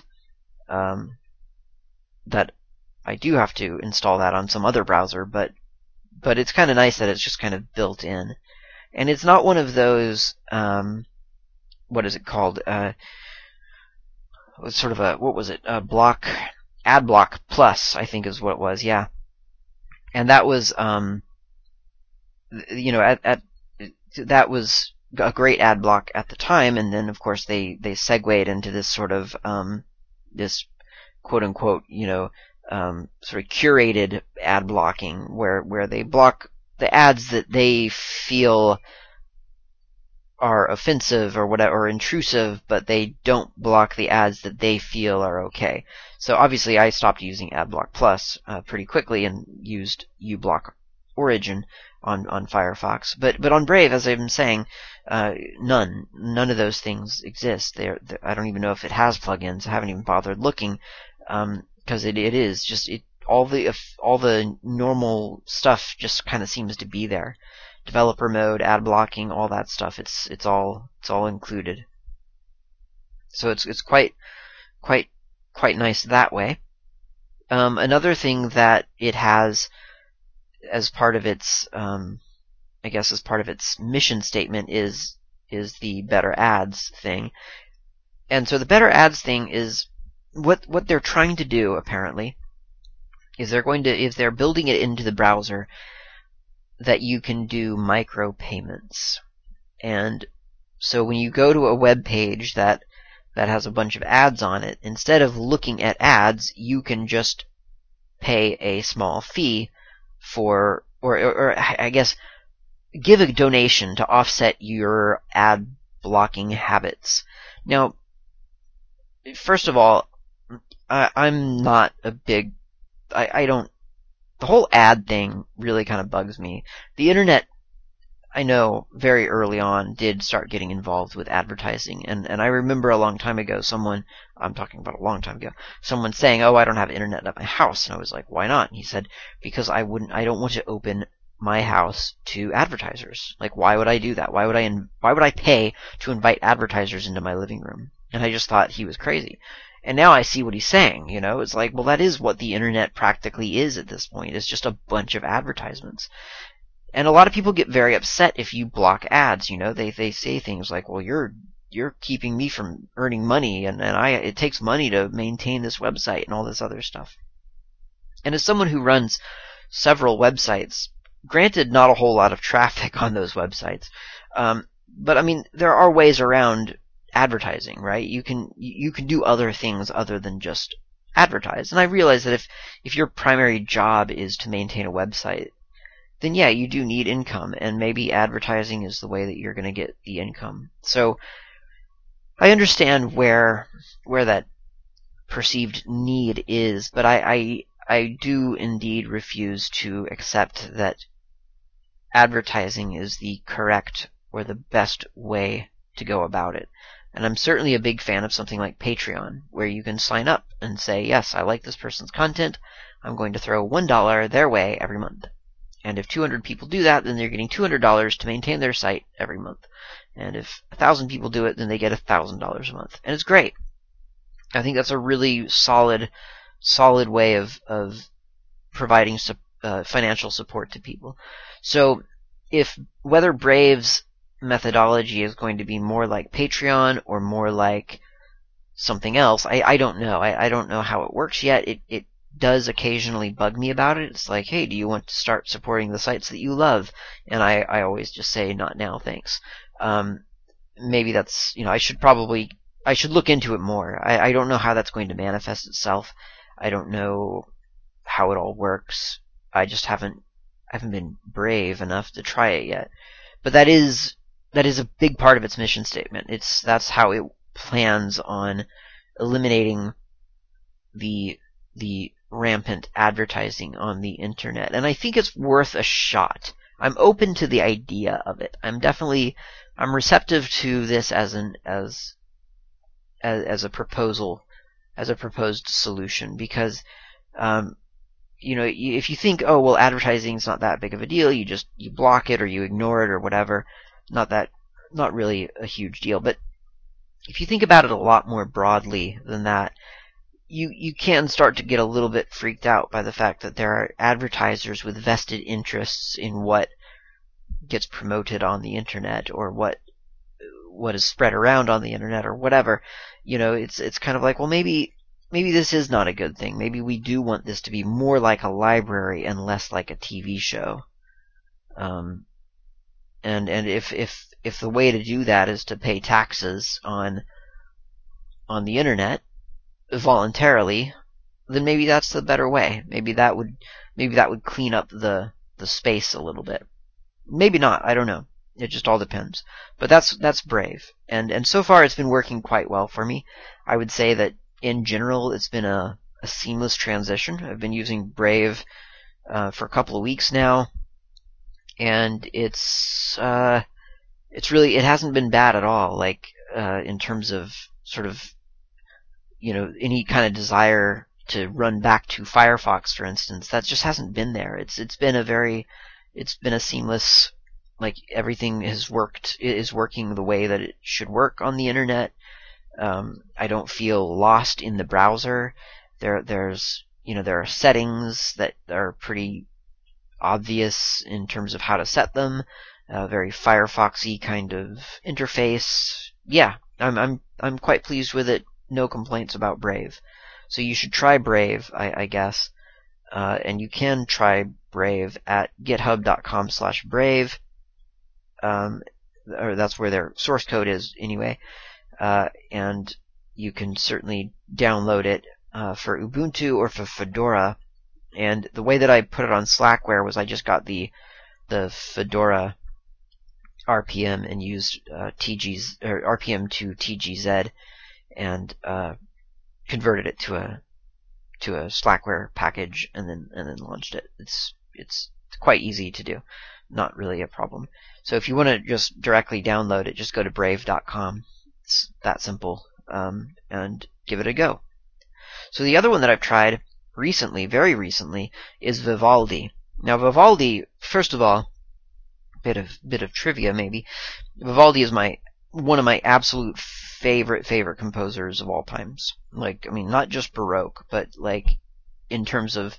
that I do have to install that on some other browser, but it's kind of nice that it's just kind of built in. And it's not one of those, what is it called? Sort of what was it? Ad block plus, I think is what it was, yeah. And that was, that was a great ad block at the time, and then of course they segued into this sort of, this quote unquote, sort of curated ad blocking, where they block the ads that they feel are offensive or whatever, or intrusive, but they don't block the ads that they feel are okay. So obviously I stopped using AdBlock Plus pretty quickly and used uBlock Origin. on Firefox. But on Brave, as I've been saying, none of those things exist. I don't even know if it has plugins. I haven't even bothered looking, because it is just all the normal stuff just kind of seems to be there. Developer mode, ad blocking, all that stuff. It's all included. So it's quite nice that way. Another thing that it has as part of its, I guess as part of its mission statement is the better ads thing. And so the better ads thing is what they're trying to do, apparently, is they're building it into the browser that you can do micropayments. And so when you go to a web page that has a bunch of ads on it, instead of looking at ads, you can just pay a small fee for, or I guess, give a donation to offset your ad blocking habits. Now, first of all, I'm not a big, I don't, the whole ad thing really kind of bugs me. The internet, I know, very early on did start getting involved with advertising, and I remember a long time ago I'm talking about a long time ago, someone saying, "Oh, I don't have internet at my house," and I was like, "Why not?" And he said, "Because I don't want to open my house to advertisers. Like, why would I do that? Why would I pay to invite advertisers into my living room?" And I just thought he was crazy. And now I see what he's saying, it's like, well, that is what the internet practically is at this point. It's just a bunch of advertisements. And a lot of people get very upset if you block ads, they say things like, well, you're keeping me from earning money, and it takes money to maintain this website and all this other stuff. And as someone who runs several websites, granted not a whole lot of traffic on those websites, but I mean, there are ways around advertising, right? You can do other things other than just advertise. And I realize that if your primary job is to maintain a website, then yeah, you do need income, and maybe advertising is the way that you're going to get the income. So I understand where that perceived need is, but I do indeed refuse to accept that advertising is the correct or the best way to go about it. And I'm certainly a big fan of something like Patreon, where you can sign up and say, yes, I like this person's content, I'm going to throw $1 their way every month. And if 200 people do that, then they're getting $200 to maintain their site every month. And if 1,000 people do it, then they get $1,000 a month. And it's great. I think that's a really solid way of providing financial support to people. So whether Brave's methodology is going to be more like Patreon or more like something else, I don't know. I don't know how it works yet. It does occasionally bug me about it. It's like, hey, do you want to start supporting the sites that you love? And I always just say, not now, thanks. Maybe that's, I should look into it more. I don't know how that's going to manifest itself. I don't know how it all works. I just haven't been brave enough to try it yet. But that is a big part of its mission statement. That's how it plans on eliminating the rampant advertising on the internet. And I think it's worth a shot. I'm open to the idea of it. I'm receptive to this as a proposal, as a proposed solution, because if you think, oh well, advertising's not that big of a deal, you block it or you ignore it or whatever, not really a huge deal. But if you think about it a lot more broadly than that, you can start to get a little bit freaked out by the fact that there are advertisers with vested interests in what gets promoted on the internet or what is spread around on the internet or whatever. It's kind of like, well, maybe this is not a good thing. Maybe we do want this to be more like a library and less like a TV show. And if the way to do that is to pay taxes on the internet voluntarily, then maybe that's the better way. Maybe that would clean up the space a little bit. Maybe not. I don't know. It just all depends. But that's Brave, and so far it's been working quite well for me. I would say that in general it's been a seamless transition. I've been using Brave for a couple of weeks now, and it's really, it hasn't been bad at all. Like in terms of sort of, any kind of desire to run back to Firefox, for instance, that just hasn't been there. It's been a seamless, like everything is working the way that it should work on the internet. I don't feel lost in the browser. There are settings that are pretty obvious in terms of how to set them. Very Firefoxy kind of interface. Yeah, I'm quite pleased with it. No complaints about Brave. So you should try Brave, I guess. And you can try Brave at github.com/Brave. Or that's where their source code is anyway. And you can certainly download it for Ubuntu or for Fedora. And the way that I put it on Slackware was I just got the Fedora RPM and used RPM to TGZ and converted it to a Slackware package and then launched it. It's quite easy to do, not really a problem. So if you want to just directly download it, just go to brave.com. It's that simple, and give it a go. So the other one that I've tried recently, very recently, is Vivaldi. Now Vivaldi, first of all, bit of trivia maybe. Vivaldi is one of my absolute favorite composers of all times. Like, I mean, not just Baroque, but like in terms of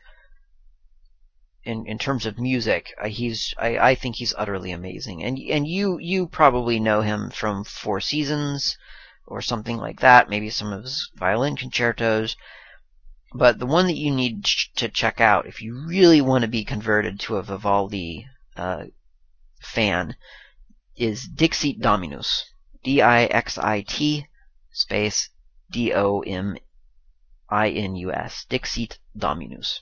music, I think he's utterly amazing. And you probably know him from Four Seasons or something like that, maybe some of his violin concertos. But the one that you need to check out if you really want to be converted to a Vivaldi fan is Dixit Dominus. Dixit space Dominus. Dixit Dominus.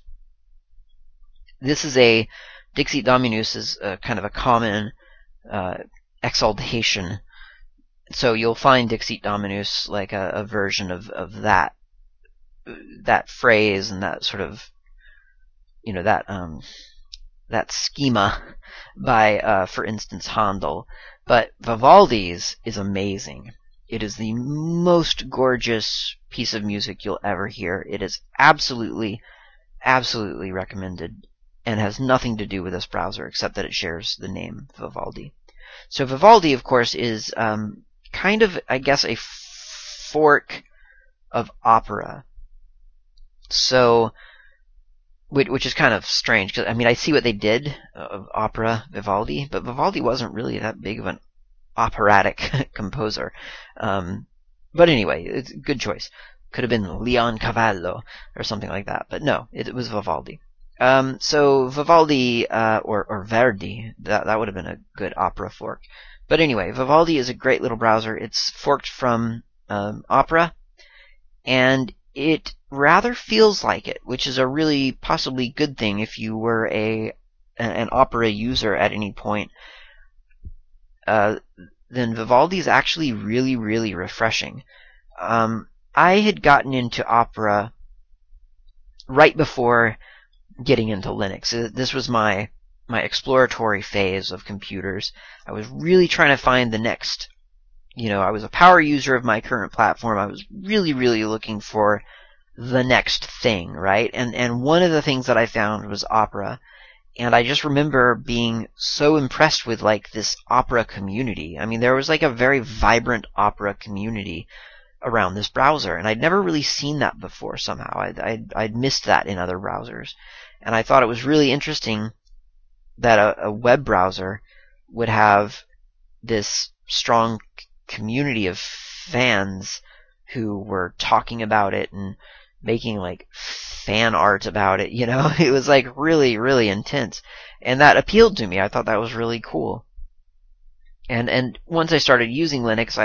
Dixit Dominus is kind of a common exaltation. So you'll find Dixit Dominus like a version of that phrase and that sort of, that schema by, for instance, Handel. But Vivaldi's is amazing. It is the most gorgeous piece of music you'll ever hear. It is absolutely recommended and has nothing to do with this browser except that it shares the name Vivaldi. So Vivaldi, of course, is kind of, I guess, a fork of opera. So, which is kind of strange, because, I mean, I see what they did of opera Vivaldi, but Vivaldi wasn't really that big of an operatic composer. But anyway, it's a good choice. Could have been Leoncavallo or something like that, but no, it was Vivaldi. So Vivaldi, or Verdi, that would have been a good opera fork. But anyway, Vivaldi is a great little browser. It's forked from Opera, and it rather feels like it, which is a really possibly good thing if you were an Opera user at any point. Then Vivaldi is actually really, really refreshing. I had gotten into Opera right before getting into Linux. This was my exploratory phase of computers. I was really trying to find the next, I was a power user of my current platform. I was really, really looking for the next thing, right? And one of the things that I found was Opera. And I just remember being so impressed with like this Opera community. I mean, there was like a very vibrant Opera community around this browser, and I'd never really seen that before somehow. I'd missed that in other browsers. And I thought it was really interesting that a web browser would have this strong community of fans who were talking about it and making like fan art about it, It was like really, really intense. And that appealed to me. I thought that was really cool. And once I started using Linux,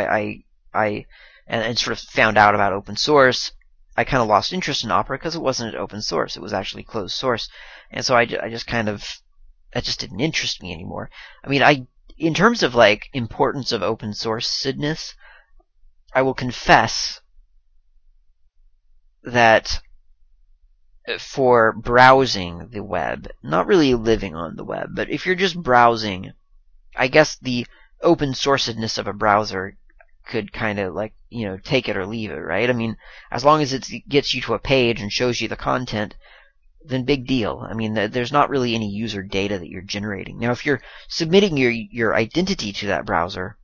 and sort of found out about open source, I kind of lost interest in Opera because it wasn't open source. It was actually closed source. And so I just kind of, that just didn't interest me anymore. I mean, in terms of like importance of open source-edness, I will confess that for browsing the web, not really living on the web, but if you're just browsing, I guess the open sourcedness of a browser could kind of like, take it or leave it, right? I mean, as long as it gets you to a page and shows you the content, then big deal. I mean, there's not really any user data that you're generating. Now, if you're submitting your identity to that browser,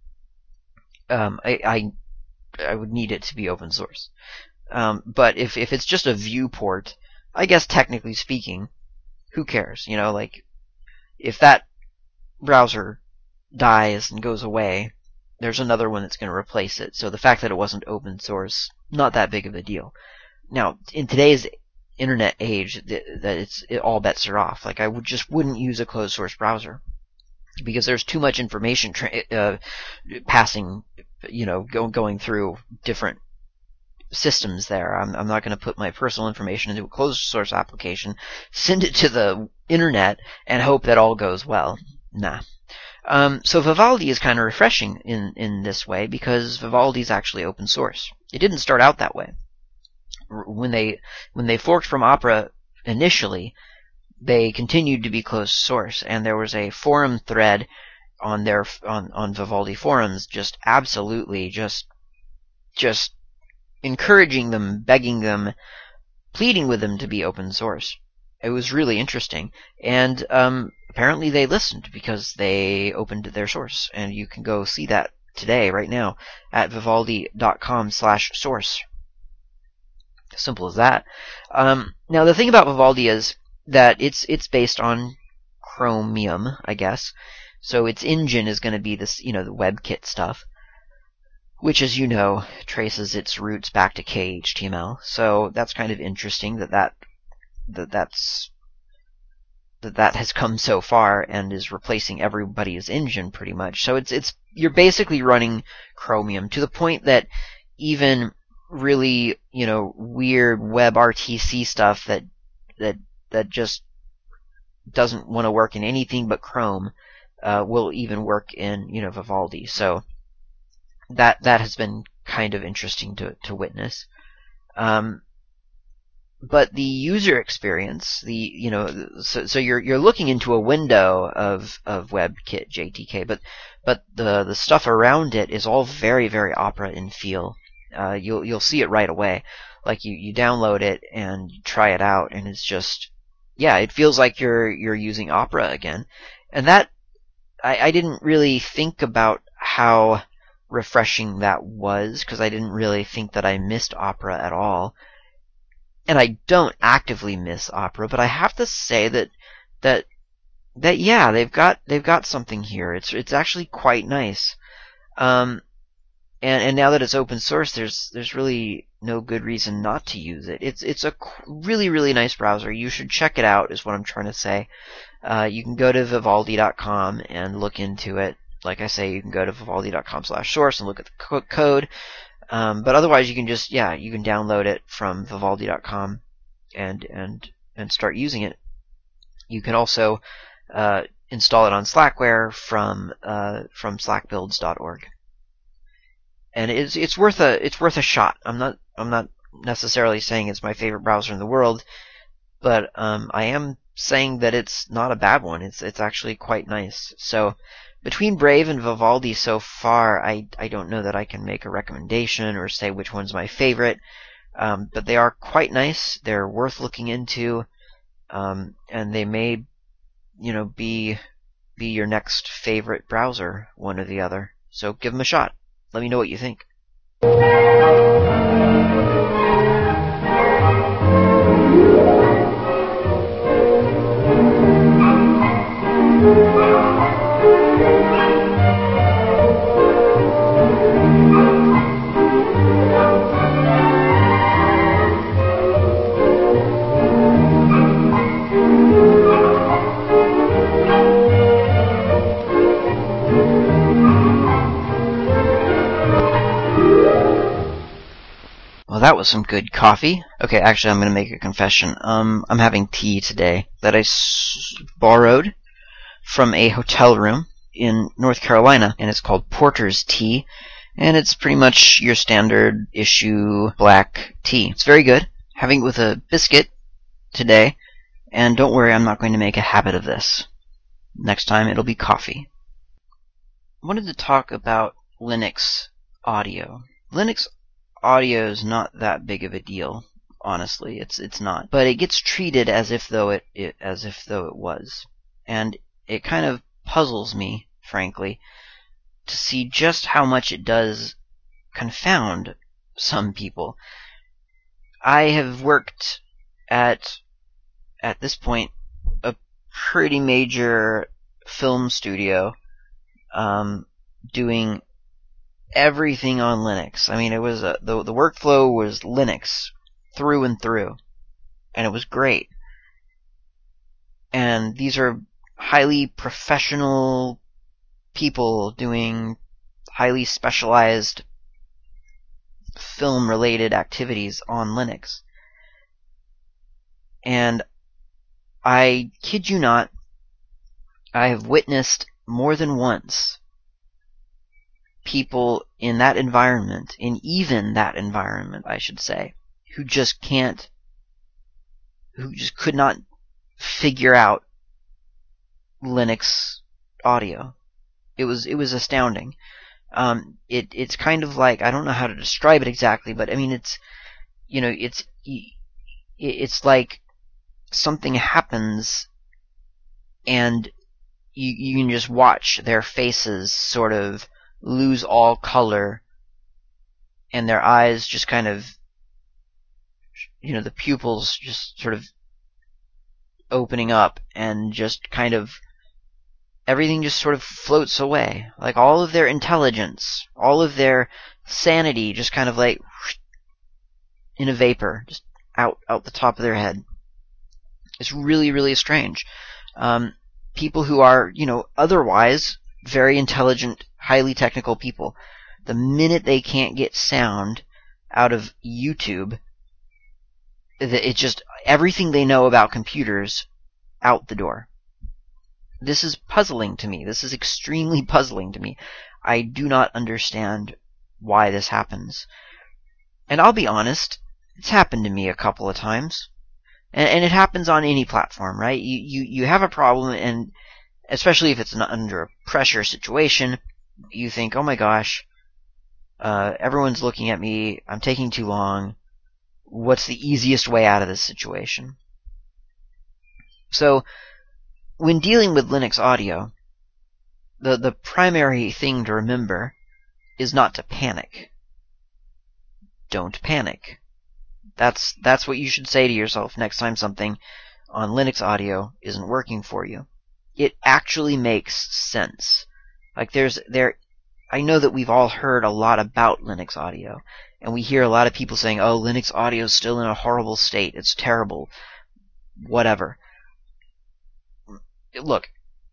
I would need it to be open source. But if it's just a viewport, I guess technically speaking, who cares? Like, if that browser dies and goes away, there's another one that's going to replace it. So the fact that it wasn't open source, not that big of a deal. Now, in today's internet age, all bets are off. Like, I just wouldn't use a closed source browser because there's too much information passing, going through different systems there. I'm not going to put my personal information into a closed source application, send it to the internet, and hope that all goes well. Nah. So Vivaldi is kind of refreshing in this way because Vivaldi is actually open source. It didn't start out that way. When they forked from Opera initially, they continued to be closed source, and there was a forum thread on Vivaldi forums, just absolutely just encouraging them, begging them, pleading with them to be open source. It was really interesting, and apparently they listened because they opened their source, and you can go see that today, right now, at vivaldi.com/source. Simple as that. Now the thing about Vivaldi is that it's based on Chromium, I guess. So its engine is going to be this, the WebKit stuff, which, as you know, traces its roots back to KHTML. So that's kind of interesting that has come so far and is replacing everybody's engine pretty much. So you're basically running Chromium to the point that even really, weird WebRTC stuff that just doesn't want to work in anything but Chrome will even work in, Vivaldi. So that has been kind of interesting to witness. But the user experience, so you're looking into a window of WebKit JTK, but the stuff around it is all very, very Opera in feel. You'll see it right away. Like you download it and you try it out, and it's just, it feels like you're using Opera again. And that I didn't really think about how refreshing that was, because I didn't really think that I missed Opera at all. And I don't actively miss Opera, but I have to say that yeah, they've got something here. It's actually quite nice. And now that it's open source, there's really no good reason not to use it. It's a really, really nice browser. You should check it out, is what I'm trying to say. You can go to vivaldi.com and look into it. Like I say, you can go to vivaldi.com/source and look at the code. But otherwise, you can just, you can download it from vivaldi.com and start using it. You can also install it on Slackware from slackbuilds.org. And it's worth a shot. I'm not necessarily saying it's my favorite browser in the world, but I am saying that it's not a bad one. It's actually quite nice. So between Brave and Vivaldi so far, I don't know that I can make a recommendation or say which one's my favorite, but they are quite nice. They're worth looking into, and they may, be your next favorite browser, one or the other. So give them a shot. Let me know what you think. Well, that was some good coffee. Okay, actually, I'm going to make a confession. I'm having tea today that I borrowed from a hotel room in North Carolina, and it's called Porter's Tea, and it's pretty much your standard issue black tea. It's very good. Having it with a biscuit today, and don't worry, I'm not going to make a habit of this. Next time it'll be coffee. I wanted to talk about Linux audio. Linux audio is not that big of a deal, honestly. It's not, but it gets treated as if though it was, and it kind of puzzles me, frankly, to see just how much it does confound some people. I have worked at this point a pretty major film studio, doing everything on Linux. I mean, it was the workflow was Linux through and through, and it was great. And these are highly professional people doing highly specialized film-related activities on Linux. And I kid you not, I have witnessed more than once people in that environment, in even that environment, I should say, who just could not figure out Linux audio. It was astounding. It's kind of like, I don't know how to describe it exactly, but I mean, it's like something happens and you can just watch their faces sort of lose all color, and their eyes just kind of, the pupils just sort of opening up, and just kind of everything just sort of floats away. Like all of their intelligence, all of their sanity just kind of like in a vapor, just out the top of their head. It's really, really strange. People who are, otherwise very intelligent, highly technical people, the minute they can't get sound out of YouTube, it's just everything they know about computers out the door. This is puzzling to me. This is extremely puzzling to me. I do not understand why this happens. And I'll be honest, it's happened to me a couple of times. And it happens on any platform, right? You have a problem, and especially if it's not under a pressure situation, you think, oh my gosh, everyone's looking at me, I'm taking too long, what's the easiest way out of this situation? So, when dealing with Linux audio, the primary thing to remember is not to panic. Don't panic. That's what you should say to yourself next time something on Linux audio isn't working for you. It actually makes sense. Like I know that we've all heard a lot about Linux audio, and we hear a lot of people saying, oh, Linux audio is still in a horrible state, it's terrible, whatever. Look,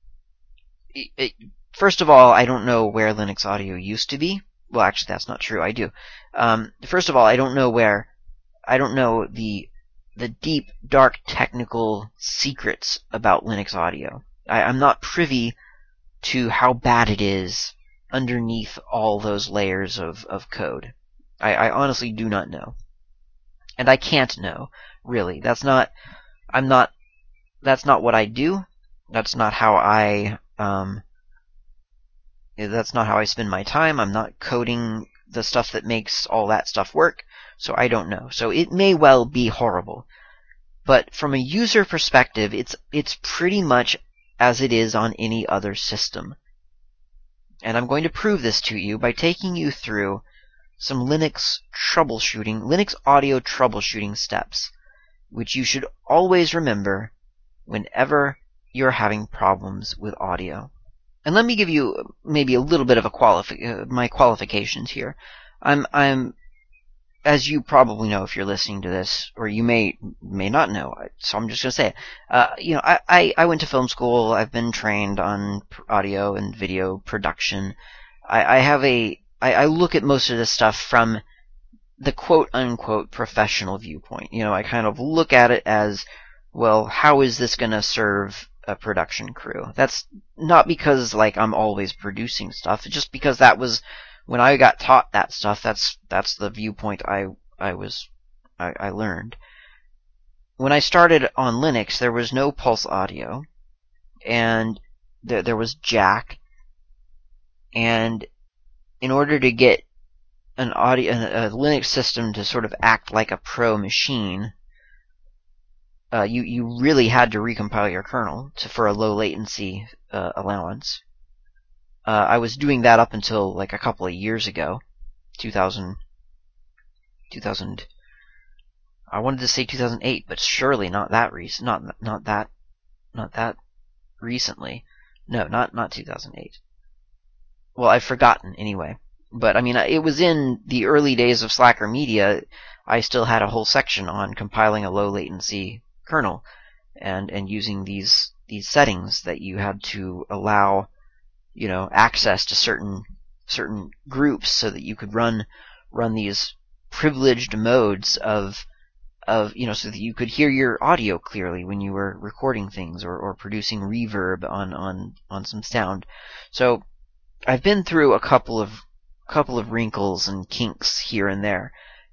first of all, I don't know where Linux audio used to be. Well, actually, that's not true. I do. First of all, I don't know the deep, dark technical secrets about Linux audio. I'm not privy to how bad it is underneath all those layers of code. I honestly do not know. And I can't know, really. That's not what I do. That's not how I spend my time. I'm not coding the stuff that makes all that stuff work, so I don't know. So it may well be horrible. But from a user perspective, it's pretty much as it is on any other system. And I'm going to prove this to you by taking you through some Linux audio troubleshooting steps, which you should always remember whenever you're having problems with audio. And let me give you maybe a little bit of my qualifications here. I'm as you probably know if you're listening to this, or you may not know, so I'm just going to say it. I went to film school. I've been trained on audio and video production. I look at most of this stuff from the quote-unquote professional viewpoint. I kind of look at it as, well, how is this going to serve a production crew? That's not because I'm always producing stuff, just because that was when I got taught that stuff. That's the viewpoint I learned. when I started on Linux, there was no Pulse Audio, and there was Jack, and in order to get a Linux system to sort of act like a pro machine, you really had to recompile your kernel for a low latency allowance. I was doing that up until like a couple of years ago, 2000. I wanted to say 2008, but surely not that recent. Not that recently. No, not 2008. Well, I've forgotten anyway. But I mean, it was in the early days of Slacker Media. I still had a whole section on compiling a low latency kernel and using these settings that you had to allow, access to certain groups so that you could run these privileged modes of so that you could hear your audio clearly when you were recording things or producing reverb on some sound. So I've been through a couple of wrinkles and kinks here and there,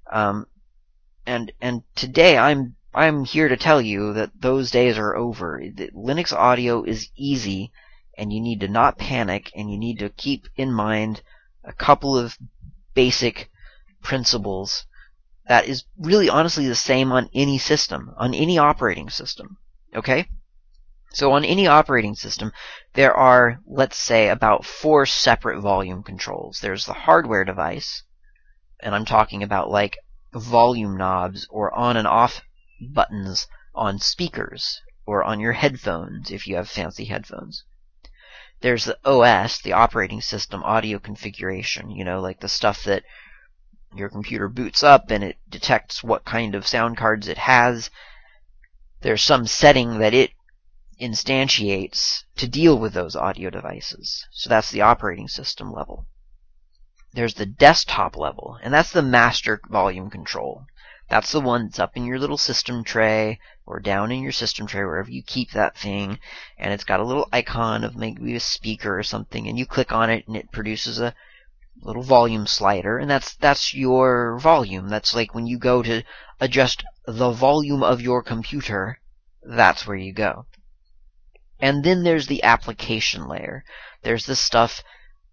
and today I'm here to tell you that those days are over. Linux audio is easy, and you need to not panic, and you need to keep in mind a couple of basic principles that is really honestly the same on any system, on any operating system. Okay? So on any operating system, there are, let's say, about 4 separate volume controls. There's the hardware device, and I'm talking about like volume knobs or on and off buttons on speakers or on your headphones if you have fancy headphones. There's the OS, the operating system audio configuration, like the stuff that your computer boots up and it detects what kind of sound cards it has. There's some setting that it instantiates to deal with those audio devices. So that's the operating system level. There's the desktop level, and that's the master volume control. That's the one that's up in your little system tray or down in your system tray, wherever you keep that thing, and it's got a little icon of maybe a speaker or something, and you click on it and it produces a little volume slider, and that's your volume. That's like when you go to adjust the volume of your computer, that's where you go. And then there's the application layer. There's the stuff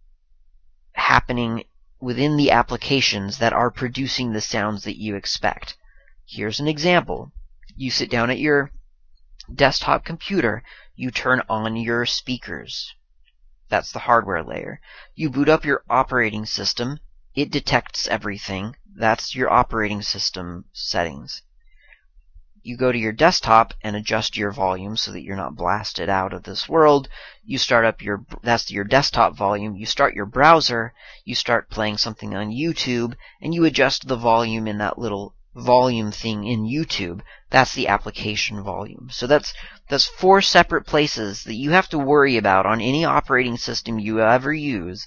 happening within the applications that are producing the sounds that you expect. Here's an example. You sit down at your desktop computer, you turn on your speakers. That's the hardware layer. You boot up your operating system. It detects everything. That's your operating system settings. You go to your desktop and adjust your volume so that you're not blasted out of this world. You start up that's your desktop volume. You start your browser. You start playing something on YouTube, and you adjust the volume in that little volume thing in YouTube. That's the application volume. So that's 4 separate places that you have to worry about on any operating system you ever use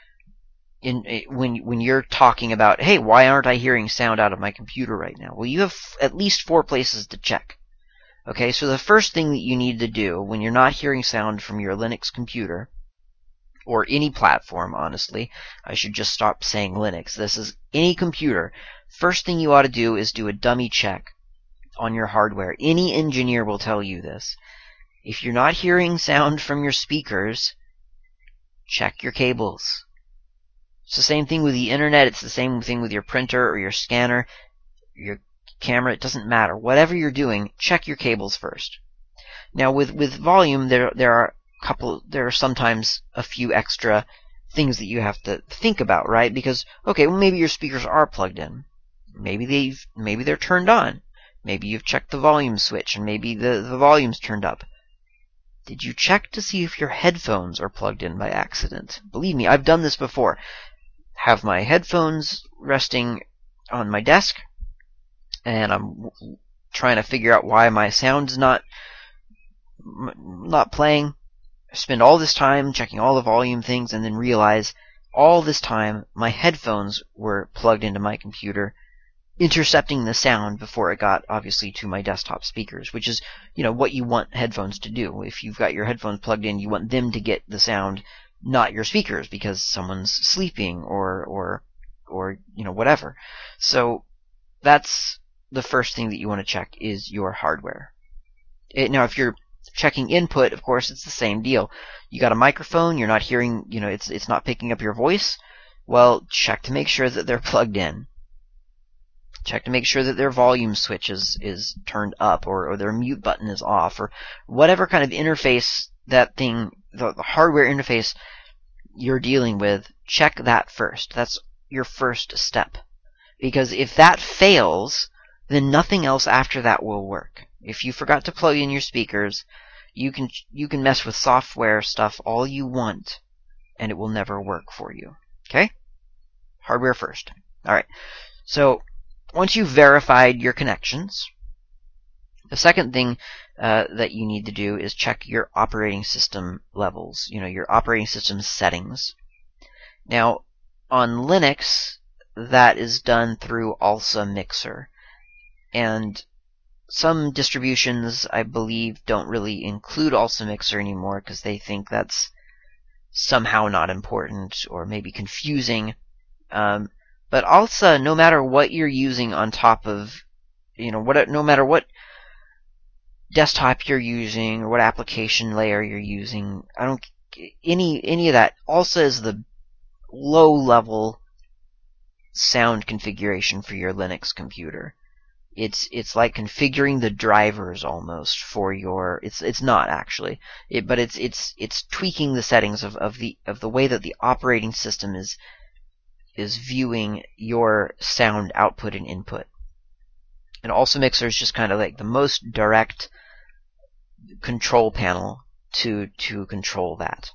when you're talking about, hey, why aren't I hearing sound out of my computer right now? Well, you have at least 4 places to check. Okay, so the first thing that you need to do when you're not hearing sound from your Linux computer, or any platform, honestly, I should just stop saying Linux. This is any computer. First thing you ought to do is do a dummy check on your hardware. Any engineer will tell you this. If you're not hearing sound from your speakers, check your cables. It's the same thing with the internet. It's the same thing with your printer or your scanner, your camera. It doesn't matter. Whatever you're doing, check your cables first. Now, with volume, there are sometimes a few extra things that you have to think about, right? Because, okay, well, maybe your speakers are plugged in. Maybe they're turned on. Maybe you've checked the volume switch and maybe the volume's turned up. Did you check to see if your headphones are plugged in by accident? Believe me, I've done this before. Have my headphones resting on my desk, and I'm trying to figure out why my sound's not playing. I spend all this time checking all the volume things and then realize all this time my headphones were plugged into my computer, intercepting the sound before it got, obviously, to my desktop speakers, which is, what you want headphones to do. If you've got your headphones plugged in, you want them to get the sound, not your speakers, because someone's sleeping or whatever. So that's the first thing that you want to check is your hardware. Now, if you're checking input, of course, it's the same deal. You got a microphone, you're not hearing, it's not picking up your voice. Well, check to make sure that they're plugged in. Check to make sure that their volume switch is turned up, or their mute button is off, or whatever kind of interface that thing, the hardware interface you're dealing with, check that first. That's your first step. Because if that fails, then nothing else after that will work. If you forgot to plug in your speakers, you can mess with software stuff all you want, and it will never work for you. Okay? Hardware first. Alright. So, once you've verified your connections, the second thing that you need to do is check your operating system levels, your operating system settings. Now, on Linux, that is done through ALSA Mixer. And some distributions, I believe, don't really include ALSA Mixer anymore because they think that's somehow not important or maybe confusing. But ALSA, no matter what you're using on top of, no matter what desktop you're using or what application layer you're using, any of that. ALSA is the low-level sound configuration for your Linux computer. It's like configuring the drivers almost for your. It's not actually, but it's tweaking the settings of the way that the operating system is viewing your sound output and input. And ALSA Mixer is just kind of like the most direct control panel to control that.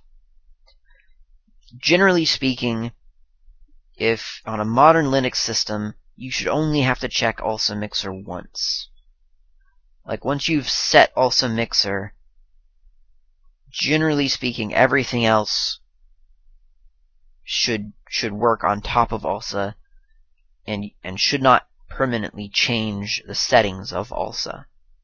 Generally speaking, if on a modern Linux system, you should only have to check ALSA Mixer once. Like once you've set ALSA Mixer, generally speaking, everything else should work on top of ALSA and should not permanently change the settings of ALSA.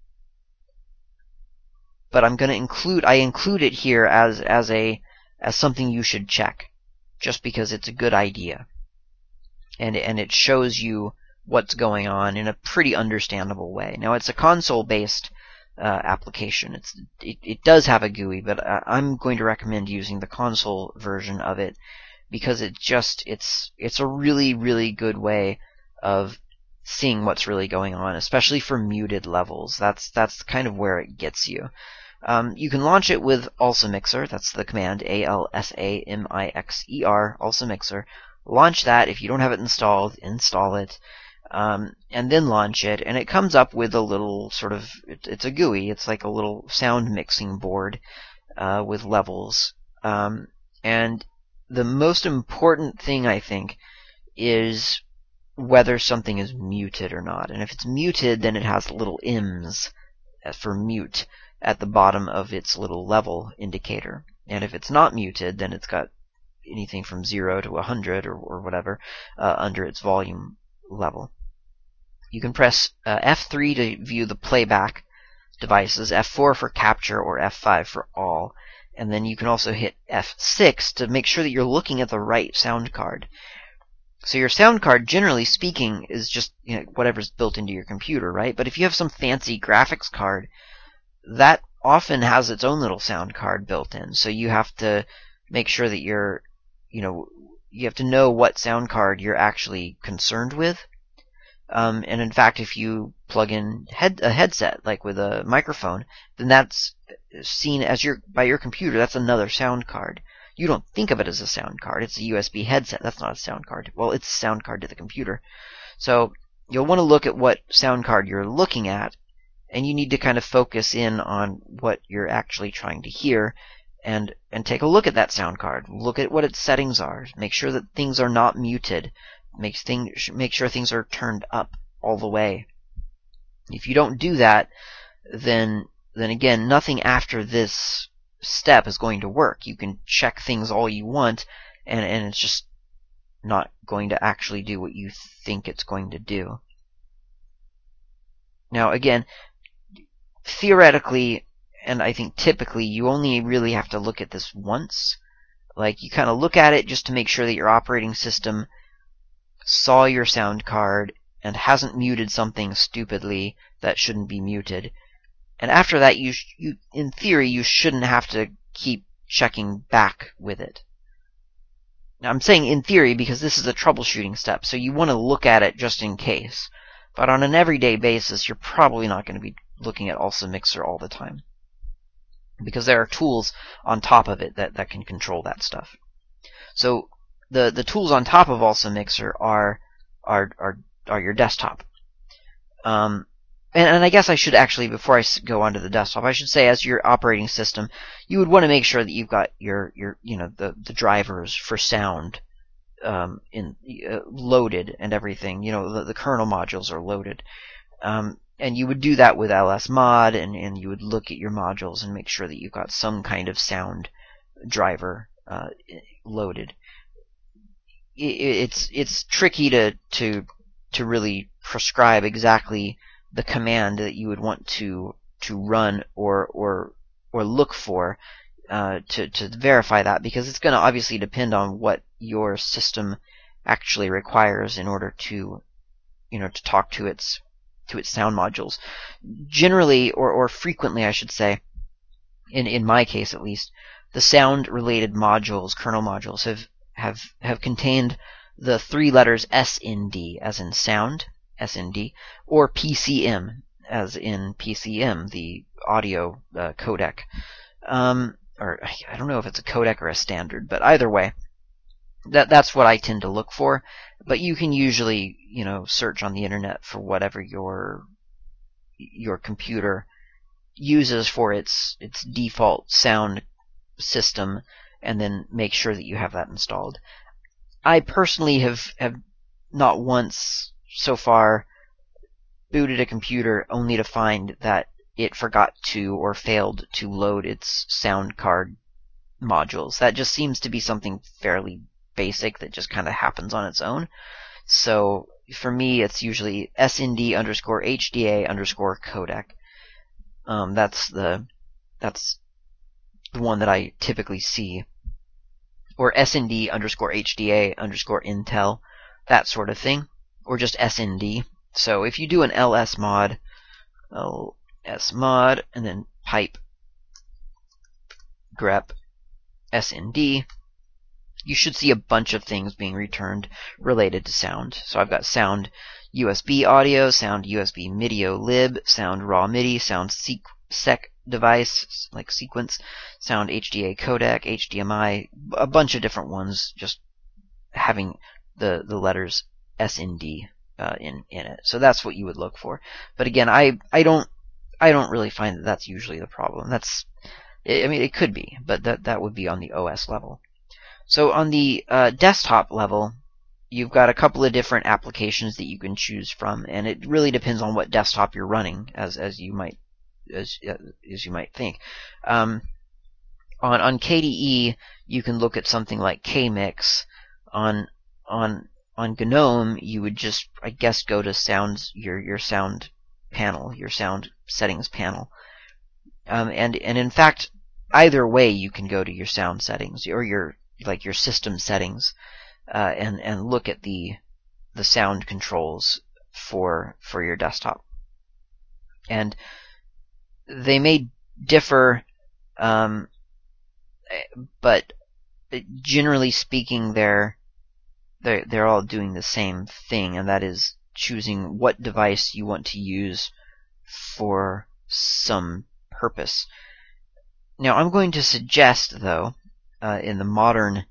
But I include it here as something you should check, just because it's a good idea. And it shows you what's going on in a pretty understandable way. Now, it's a console-based application. It does have a GUI, but I'm going to recommend using the console version of it because it's a really, really good way of seeing what's really going on, especially for muted levels. That's kind of where it gets you. You can launch it with ALSA Mixer. That's the command, ALSA-MIXER, ALSA Mixer. Launch that. If you don't have it installed, install it, and then launch it. And it comes up with a little sort of, it's a GUI. It's like a little sound mixing board with levels. And the most important thing, I think, is whether something is muted or not. And if it's muted, then it has little IMS for mute at the bottom of its little level indicator. And if it's not muted, then it's got anything from 0 to 100 or whatever under its volume level. You can press F3 to view the playback devices, F4 for capture, or F5 for all. And then you can also hit F6 to make sure that you're looking at the right sound card. So your sound card, generally speaking, is just whatever's built into your computer, right? But if you have some fancy graphics card, that often has its own little sound card built in. So you have to make sure that you have to know what sound card you're actually concerned with. And in fact, if you plug in a headset, like with a microphone, then that's seen as by your computer. That's another sound card. You don't think of it as a sound card. It's a USB headset. That's not a sound card. Well, it's a sound card to the computer. So you'll want to look at what sound card you're looking at, and you need to kind of focus in on what you're actually trying to hear, and take a look at that sound card. Look at what its settings are. Make sure that things are not muted. Make sure things are turned up all the way. If you don't do that, then again, nothing after this step is going to work. You can check things all you want, and it's just not going to actually do what you think it's going to do. Now, again, theoretically, and I think typically, you only really have to look at this once. Like, you kind of look at it just to make sure that your operating system saw your sound card and hasn't muted something stupidly that shouldn't be muted. And after that, you in theory, you shouldn't have to keep checking back with it. Now, I'm saying in theory because this is a troubleshooting step, so you want to look at it just in case. But on an everyday basis, you're probably not going to be looking at ALSA Mixer all the time, because there are tools on top of it that can control that stuff. So the tools on top of ALSA Mixer are your desktop. And I guess I should actually, before I go on to the desktop, I should say as your operating system, you would want to make sure that you've got your the drivers for sound loaded and everything. The kernel modules are loaded. And you would do that with LSMod, and you would look at your modules and make sure that you've got some kind of sound driver loaded. It's tricky to really prescribe exactly the command that you would want to run or look for to verify that, because it's going to obviously depend on what your system actually requires in order to talk to its sound modules. Generally, or frequently, I should say, in my case at least, the sound related modules, kernel modules, have contained the three letters SND, as in sound, SND, or PCM, as in PCM, the audio codec. Or I don't know if it's a codec or a standard, but either way, that's what I tend to look for. But you can usually, search on the internet for whatever your computer uses for its default sound system, and then make sure that you have that installed. I personally have not once so far booted a computer only to find that it forgot to or failed to load its sound card modules. That just seems to be something fairly basic that just kind of happens on its own. So for me, it's usually SND_HDA_codec. That's the one that I typically see. Or SND_HDA_Intel, that sort of thing. Or just SND. So if you do an LSMod, and then pipe grep SND, you should see a bunch of things being returned related to sound. So I've got sound USB audio, sound USB MIDIO lib, sound raw MIDI, sound sec device, like sequence, sound HDA codec, HDMI, a bunch of different ones, just having the letters SND in it. So that's what you would look for. But again, I don't really find that that's usually the problem. It could be, but that would be on the OS level. So on the desktop level, you've got a couple of different applications that you can choose from, and it really depends on what desktop you're running, as you might think. On KDE, you can look at something like KMix. On GNOME, you would just, I guess, go to your sound panel, your sound settings panel. And in fact, either way, you can go to your sound settings or your system settings, and look at the sound controls for your desktop. And they may differ, but generally speaking, they're all doing the same thing, and that is choosing what device you want to use for some purpose. Now, I'm going to suggest, though, in the modern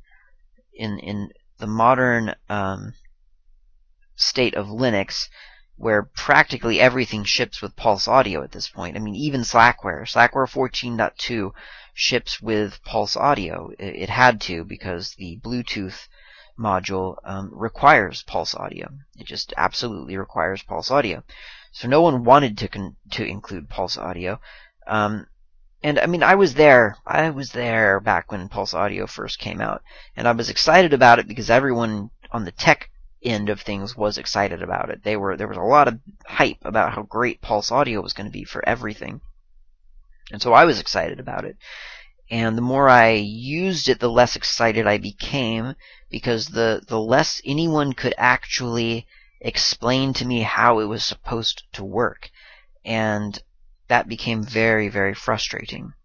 state of Linux, where practically everything ships with Pulse Audio at this point. I mean, even Slackware 14.2 ships with Pulse Audio. It had to, because the Bluetooth module requires Pulse Audio. It just absolutely requires Pulse Audio. So no one wanted to include Pulse Audio. And I mean, I was there back when Pulse Audio first came out, and I was excited about it because everyone on the tech end of things was excited about it. There was a lot of hype about how great Pulse Audio was going to be for everything. And so I was excited about it. And the more I used it, the less excited I became, because the less anyone could actually explain to me how it was supposed to work. And that became very, very frustrating.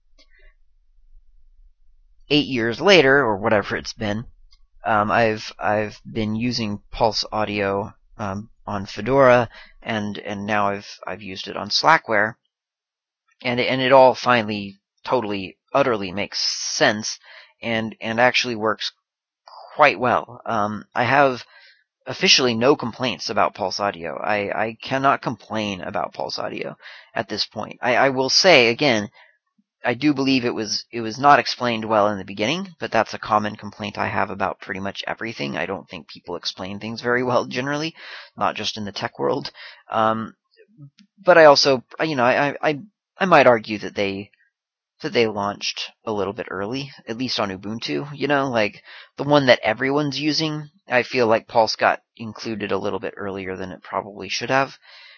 8 years later, or whatever it's been, I've been using Pulse Audio on Fedora, and now I've used it on Slackware, and it all finally totally utterly makes sense, and actually works quite well. I have officially no complaints about Pulse Audio. I cannot complain about Pulse Audio at this point. I will say again, I do believe it was not explained well in the beginning, but that's a common complaint I have about pretty much everything. I don't think people explain things very well generally, not just in the tech world. But I also, I might argue that they launched a little bit early, at least on Ubuntu. Like the one that everyone's using. I feel like Pulse got included a little bit earlier than it probably should have.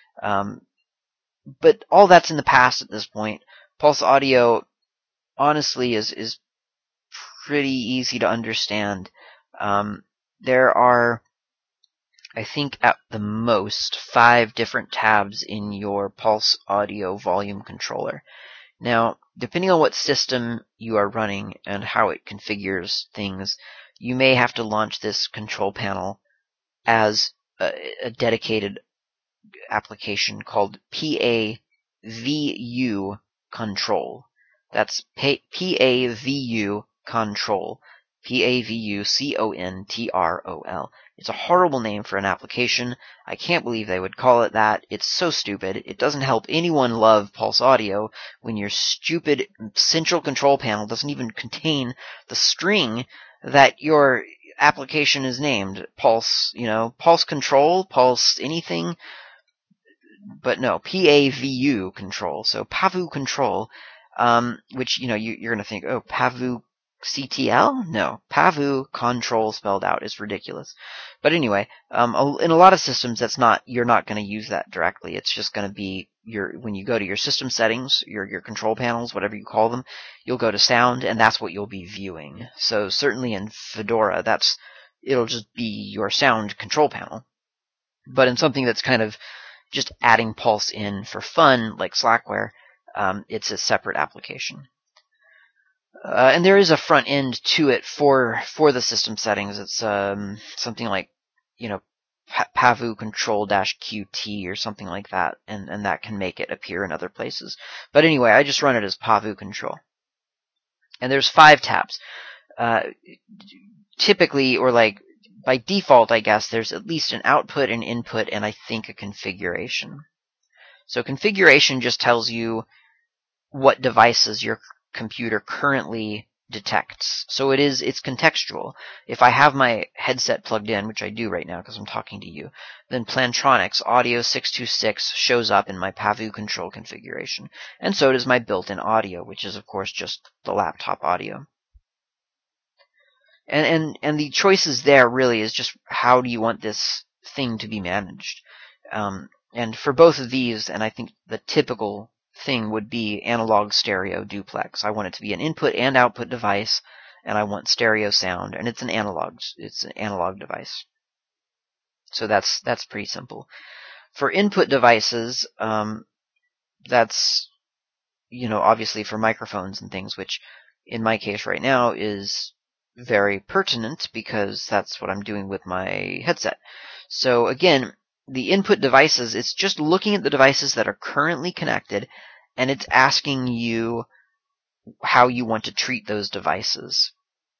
But all that's in the past at this point. Pulse Audio, honestly, is pretty easy to understand. There are, I think, at the most 5 different tabs in your Pulse Audio volume controller. Now, depending on what system you are running and how it configures things, you may have to launch this control panel as a dedicated application called PAVU Control. That's PAVU Control. PAVUCONTROL. It's a horrible name for an application. I can't believe they would call it that. It's so stupid. It doesn't help anyone love Pulse Audio when your stupid central control panel doesn't even contain the string that your application is named. Pulse, Pulse Control, Pulse anything. But no, PAVU Control. So PAVU Control, which, you're going to think, oh, PAVU CTL? No, PAVU Control spelled out is ridiculous. But anyway, in a lot of systems, you're not going to use that directly. It's just going to be when you go to your system settings, your control panels, whatever you call them, you'll go to sound, and that's what you'll be viewing. So certainly in Fedora, it'll just be your sound control panel. But in something that's kind of just adding Pulse in for fun, like Slackware, it's a separate application. And there is a front end to it for the system settings. It's something like, Pavu Control-QT or something like that, and that can make it appear in other places. But anyway, I just run it as Pavu Control. And there's 5 tabs. Typically, or like by default, I guess, there's at least an output, an input, and I think a configuration. So configuration just tells you what devices your computer currently detects. So it's contextual. If I have my headset plugged in, which I do right now because I'm talking to you, then Plantronics Audio 626 shows up in my Pavu Control configuration. And so does my built-in audio, which is of course just the laptop audio. And the choices there really is just how do you want this thing to be managed. And for both of these, and I think the typical thing would be analog stereo duplex. I want it to be an input and output device, and I want stereo sound, and it's an analog device. So that's pretty simple. For input devices, that's obviously for microphones and things, which in my case right now is very pertinent because that's what I'm doing with my headset. So again, the input devices, it's just looking at the devices that are currently connected, and it's asking you how you want to treat those devices.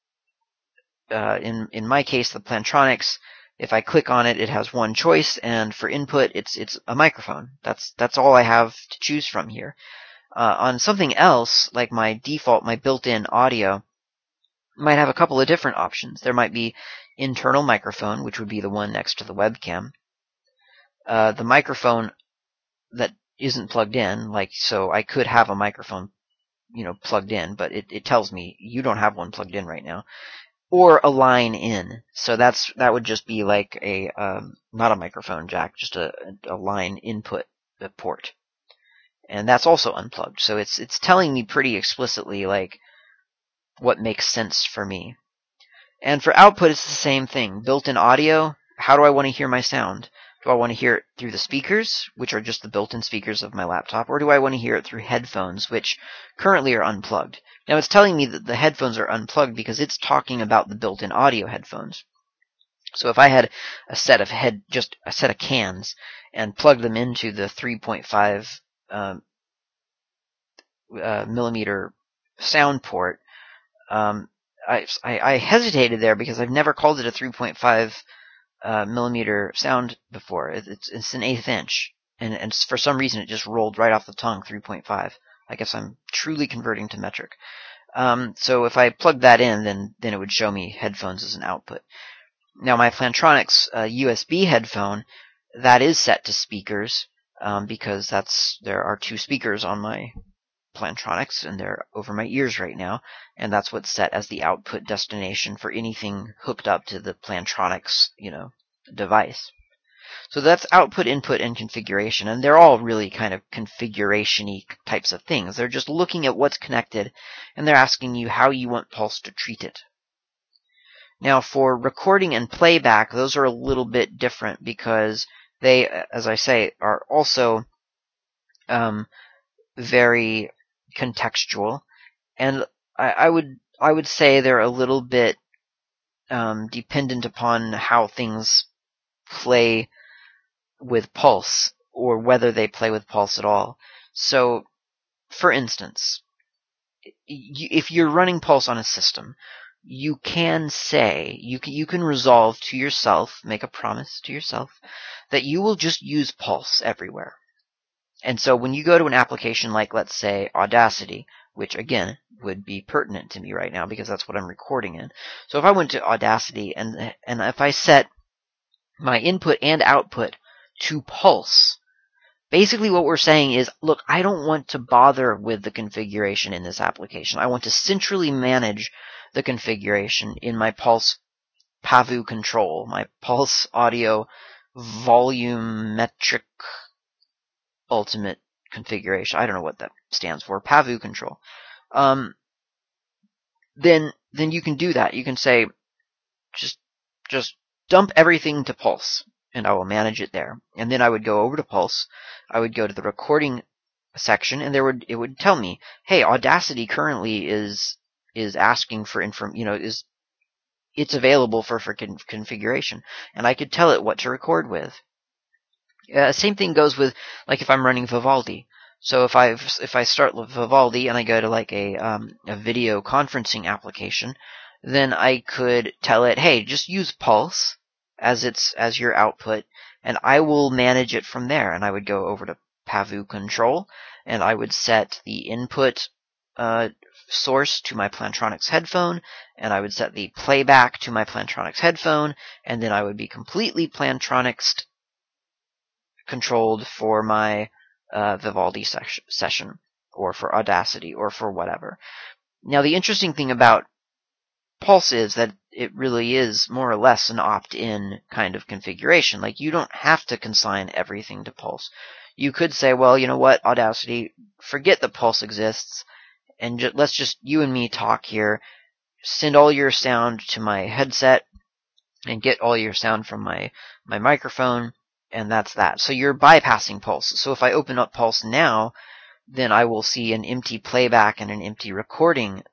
In my case, the Plantronics, if I click on it, it has one choice, and for input, it's a microphone. That's all I have to choose from here. On something else, like my built-in audio, might have a couple of different options. There might be internal microphone, which would be the one next to the webcam. The microphone that isn't plugged in, so I could have a microphone, plugged in, but it tells me you don't have one plugged in right now. Or a line in. So that would just be like not a microphone jack, just a line input port. And that's also unplugged. So it's telling me pretty explicitly what makes sense for me. And for output, it's the same thing. Built-in audio, how do I want to hear my sound? Do I want to hear it through the speakers, which are just the built-in speakers of my laptop, or do I want to hear it through headphones, which currently are unplugged? Now it's telling me that the headphones are unplugged because it's talking about the built-in audio headphones. So if I had a set of cans and plugged them into the 3.5 millimeter sound port, I hesitated there because I've never called it a 3.5 millimeter sound before. It's an eighth inch, and for some reason it just rolled right off the tongue, 3.5. I guess I'm truly converting to metric. So if I plug that in, then it would show me headphones as an output. Now my Plantronics USB headphone, that is set to speakers, because there are 2 speakers on my Plantronics, and they're over my ears right now, and that's what's set as the output destination for anything hooked up to the Plantronics, device. So that's output, input, and configuration, and they're all really kind of configuration-y types of things. They're just looking at what's connected, and they're asking you how you want Pulse to treat it. Now for recording and playback, those are a little bit different because they, as I say, are also very contextual, and I would say they're a little bit dependent upon how things play with Pulse, or whether they play with Pulse at all. So, for instance, if you're running Pulse on a system, you can say, you can resolve to yourself, make a promise to yourself, that you will just use Pulse everywhere. And so when you go to an application like, let's say, Audacity, which again would be pertinent to me right now because that's what I'm recording in. So if I went to Audacity and if I set my input and output to Pulse, basically what we're saying is, look, I don't want to bother with the configuration in this application. I want to centrally manage the configuration in my Pulse PAVU control, my Pulse Audio Volumetric Ultimate configuration. I don't know what that stands for. PAVU control. Then you can do that. You can say, just dump everything to Pulse, and I will manage it there. And then I would go over to Pulse. I would go to the recording section, and it would tell me, hey, Audacity currently is asking for it's available for configuration, and I could tell it what to record with. Same thing goes with, like, if I'm running Vivaldi. So if I start with Vivaldi and I go to like a video conferencing application, then I could tell it, hey, just use Pulse as your output, and I will manage it from there. And I would go over to PAVU control, and I would set the input source to my Plantronics headphone, and I would set the playback to my Plantronics headphone, and then I would be completely Plantronics controlled for my Vivaldi session, or for Audacity, or for whatever. Now, the interesting thing about Pulse is that it really is more or less an opt-in kind of configuration. Like, you don't have to consign everything to Pulse. You could say, well, you know what, Audacity, forget that Pulse exists, and let's just you and me talk here. Send all your sound to my headset, and get all your sound from my microphone, and that's that. So you're bypassing Pulse. So if I open up Pulse now, then I will see an empty playback and an empty recording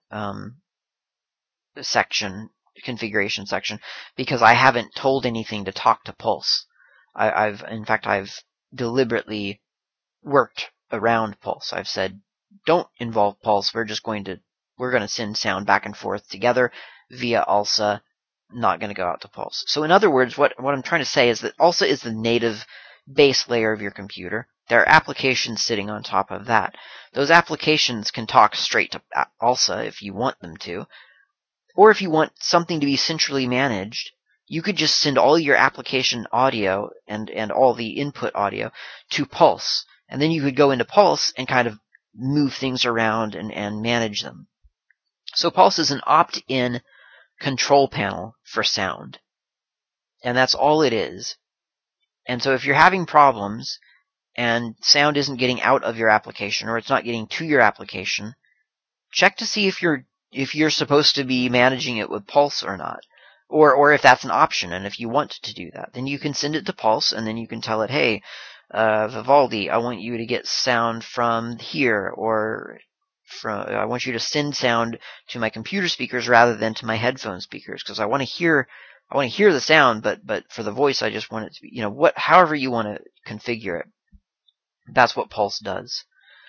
configuration section, because I haven't told anything to talk to Pulse. I've deliberately worked around Pulse. I've said, don't involve Pulse. We're going to send sound back and forth together via ALSA, not going to go out to Pulse. So in other words, what I'm trying to say is that ALSA is the native base layer of your computer. There are applications sitting on top of that. Those applications can talk straight to ALSA if you want them to. Or if you want something to be centrally managed, you could just send all your application audio and all the input audio to Pulse. And then you could go into Pulse and kind of move things around and manage them. So Pulse is an opt-in control panel for sound. And that's all it is. And so if you're having problems and sound isn't getting out of your application, or it's not getting to your application, check to see if you're supposed to be managing it with Pulse or not. Or if that's an option, and if you want to do that, then you can send it to Pulse, and then you can tell it, hey, Vivaldi, I want you to get sound from here, or I want you to send sound to my computer speakers rather than to my headphone speakers, because I want to hear the sound, but for the voice, I just want it to be, however you want to configure it. That's what Pulse does.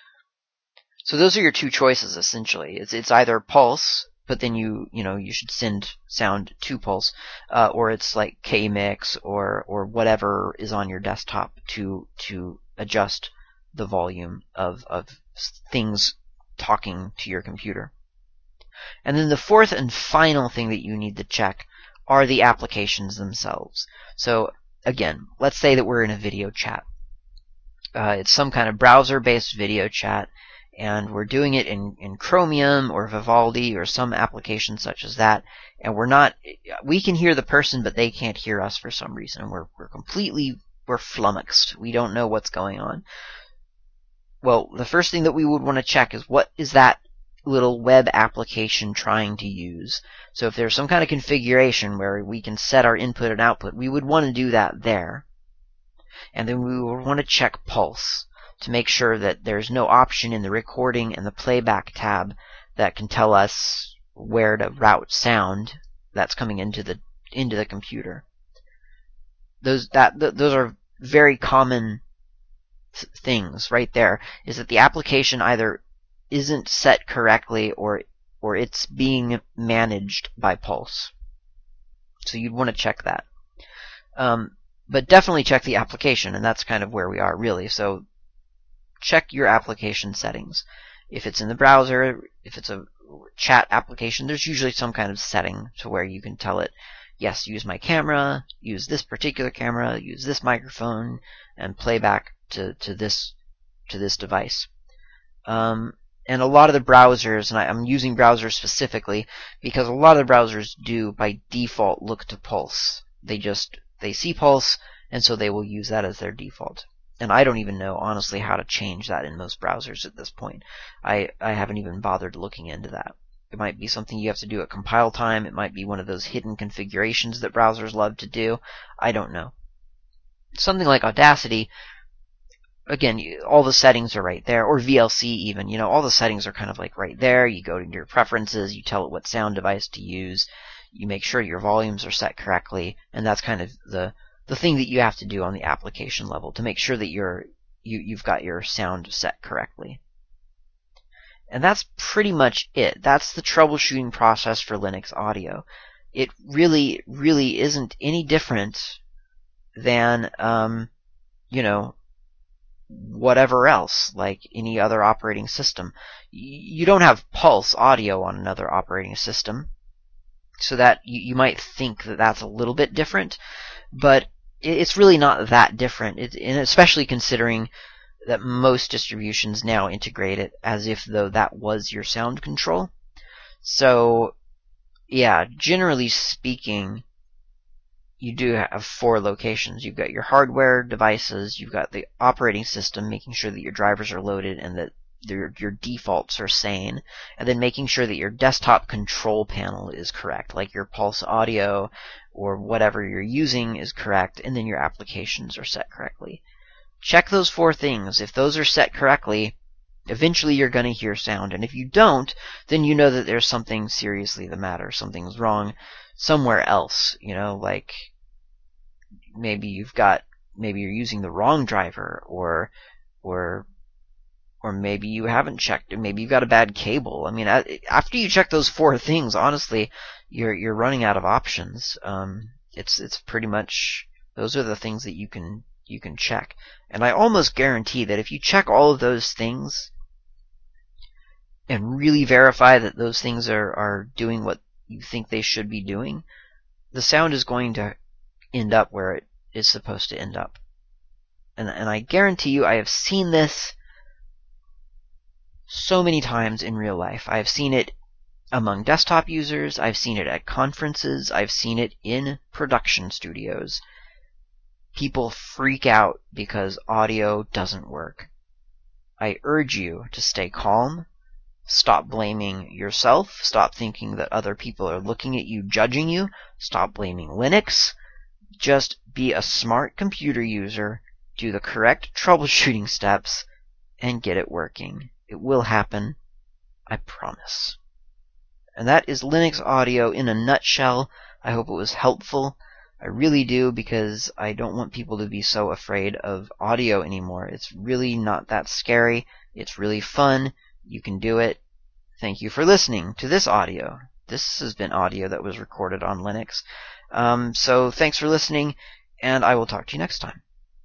So those are your two choices, essentially. It's either Pulse, but then you should send sound to Pulse, or it's like KMix or whatever is on your desktop to adjust the volume of things talking to your computer. And then the fourth and final thing that you need to check are the applications themselves. So again, let's say that we're in a video chat. It's some kind of browser-based video chat, and we're doing it in Chromium or Vivaldi or some application such as that, and we can hear the person, but they can't hear us for some reason. We're flummoxed. We don't know what's going on. Well, the first thing that we would want to check is, what is that little web application trying to use? So if there's some kind of configuration where we can set our input and output, we would want to do that there. And then we would want to check Pulse to make sure that there's no option in the recording and the playback tab that can tell us where to route sound that's coming into the computer. Those are very common things right there, is that the application either isn't set correctly or it's being managed by Pulse. So you'd want to check that. But definitely check the application, and that's kind of where we are, really. So check your application settings. If it's in the browser, if it's a chat application, there's usually some kind of setting to where you can tell it, yes, use my camera, use this particular camera, use this microphone, and play back to this device. And a lot of the browsers, and I'm using browsers specifically because a lot of the browsers do by default look to Pulse. They see Pulse, and so they will use that as their default. And I don't even know, honestly, how to change that in most browsers at this point. I haven't even bothered looking into that. It might be something you have to do at compile time. It might be one of those hidden configurations that browsers love to do. I don't know. Something like Audacity, again, all the settings are right there, or VLC even. All the settings are kind of like right there. You go to your preferences, you tell it what sound device to use, you make sure your volumes are set correctly, and that's kind of the thing that you have to do on the application level to make sure that you've got your sound set correctly. And that's pretty much it. That's the troubleshooting process for Linux audio. It really, really isn't any different than, whatever else, like any other operating system. You don't have Pulse audio on another operating system, so that you might think that that's a little bit different, but it's really not that different, and especially considering that most distributions now integrate it as if though that was your sound control. So, yeah, generally speaking, you do have 4 locations. You've got your hardware devices, you've got the operating system, making sure that your drivers are loaded and that your defaults are sane, and then making sure that your desktop control panel is correct, like your Pulse audio or whatever you're using is correct, and then your applications are set correctly. Check those 4 things. If those are set correctly, eventually you're going to hear sound, and if you don't, then you know that there's something seriously the matter. Something's wrong somewhere else, like maybe you're using the wrong driver, or maybe you haven't checked, maybe you've got a bad cable. I mean, after you check those 4 things, honestly, you're running out of options. It's pretty much, those are the things that you can check. And I almost guarantee that if you check all of those things and really verify that those things are doing what you think they should be doing, the sound is going to end up where it is supposed to end up. And I guarantee you, I have seen this so many times in real life. I've seen it among desktop users, I've seen it at conferences, I've seen it in production studios. People freak out because audio doesn't work. I urge you to stay calm, Stop blaming yourself. Stop thinking that other people are looking at you, judging you. Stop blaming Linux. Just be a smart computer user, do the correct troubleshooting steps, and get it working. It will happen. I promise. And that is Linux audio in a nutshell. I hope it was helpful. I really do, because I don't want people to be so afraid of audio anymore. It's really not that scary. It's really fun. You can do it. Thank you for listening to this audio. This has been audio that was recorded on Linux. So thanks for listening, and I will talk to you next time.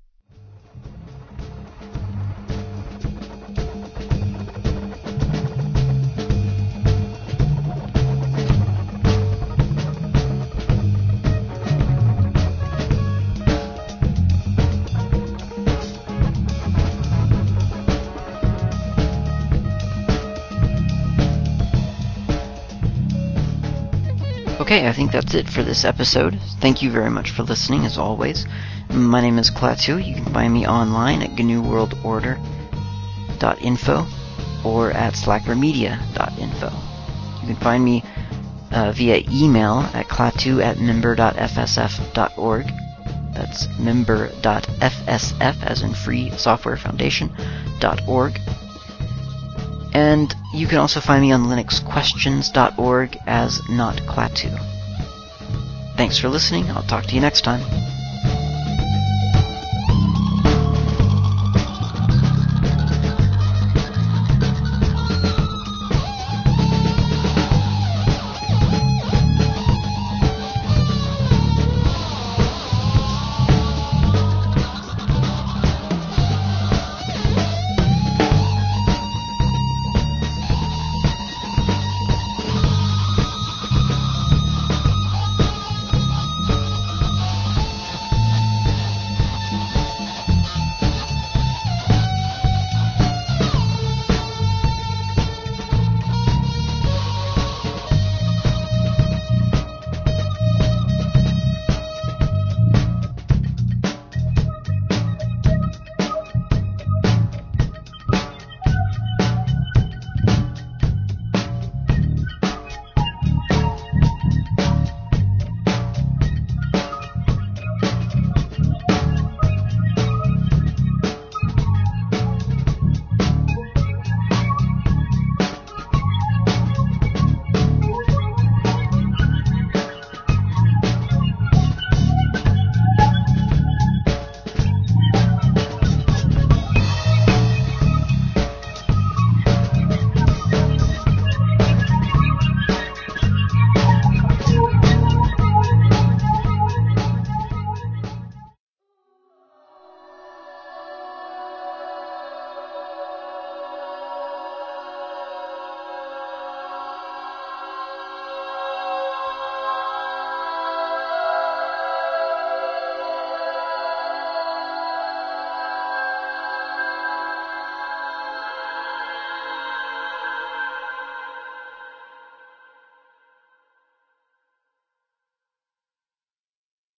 Okay, I think that's it for this episode. Thank you very much for listening, as always. My name is Klaatu. You can find me online at GNUWorldOrder.info or at slackermedia.info. You can find me via email at klaatu@member.fsf.org. That's member.fsf, as in Free Software Foundation.org. And you can also find me on linuxquestions.org as NotKlaatu. Thanks for listening. I'll talk to you next time.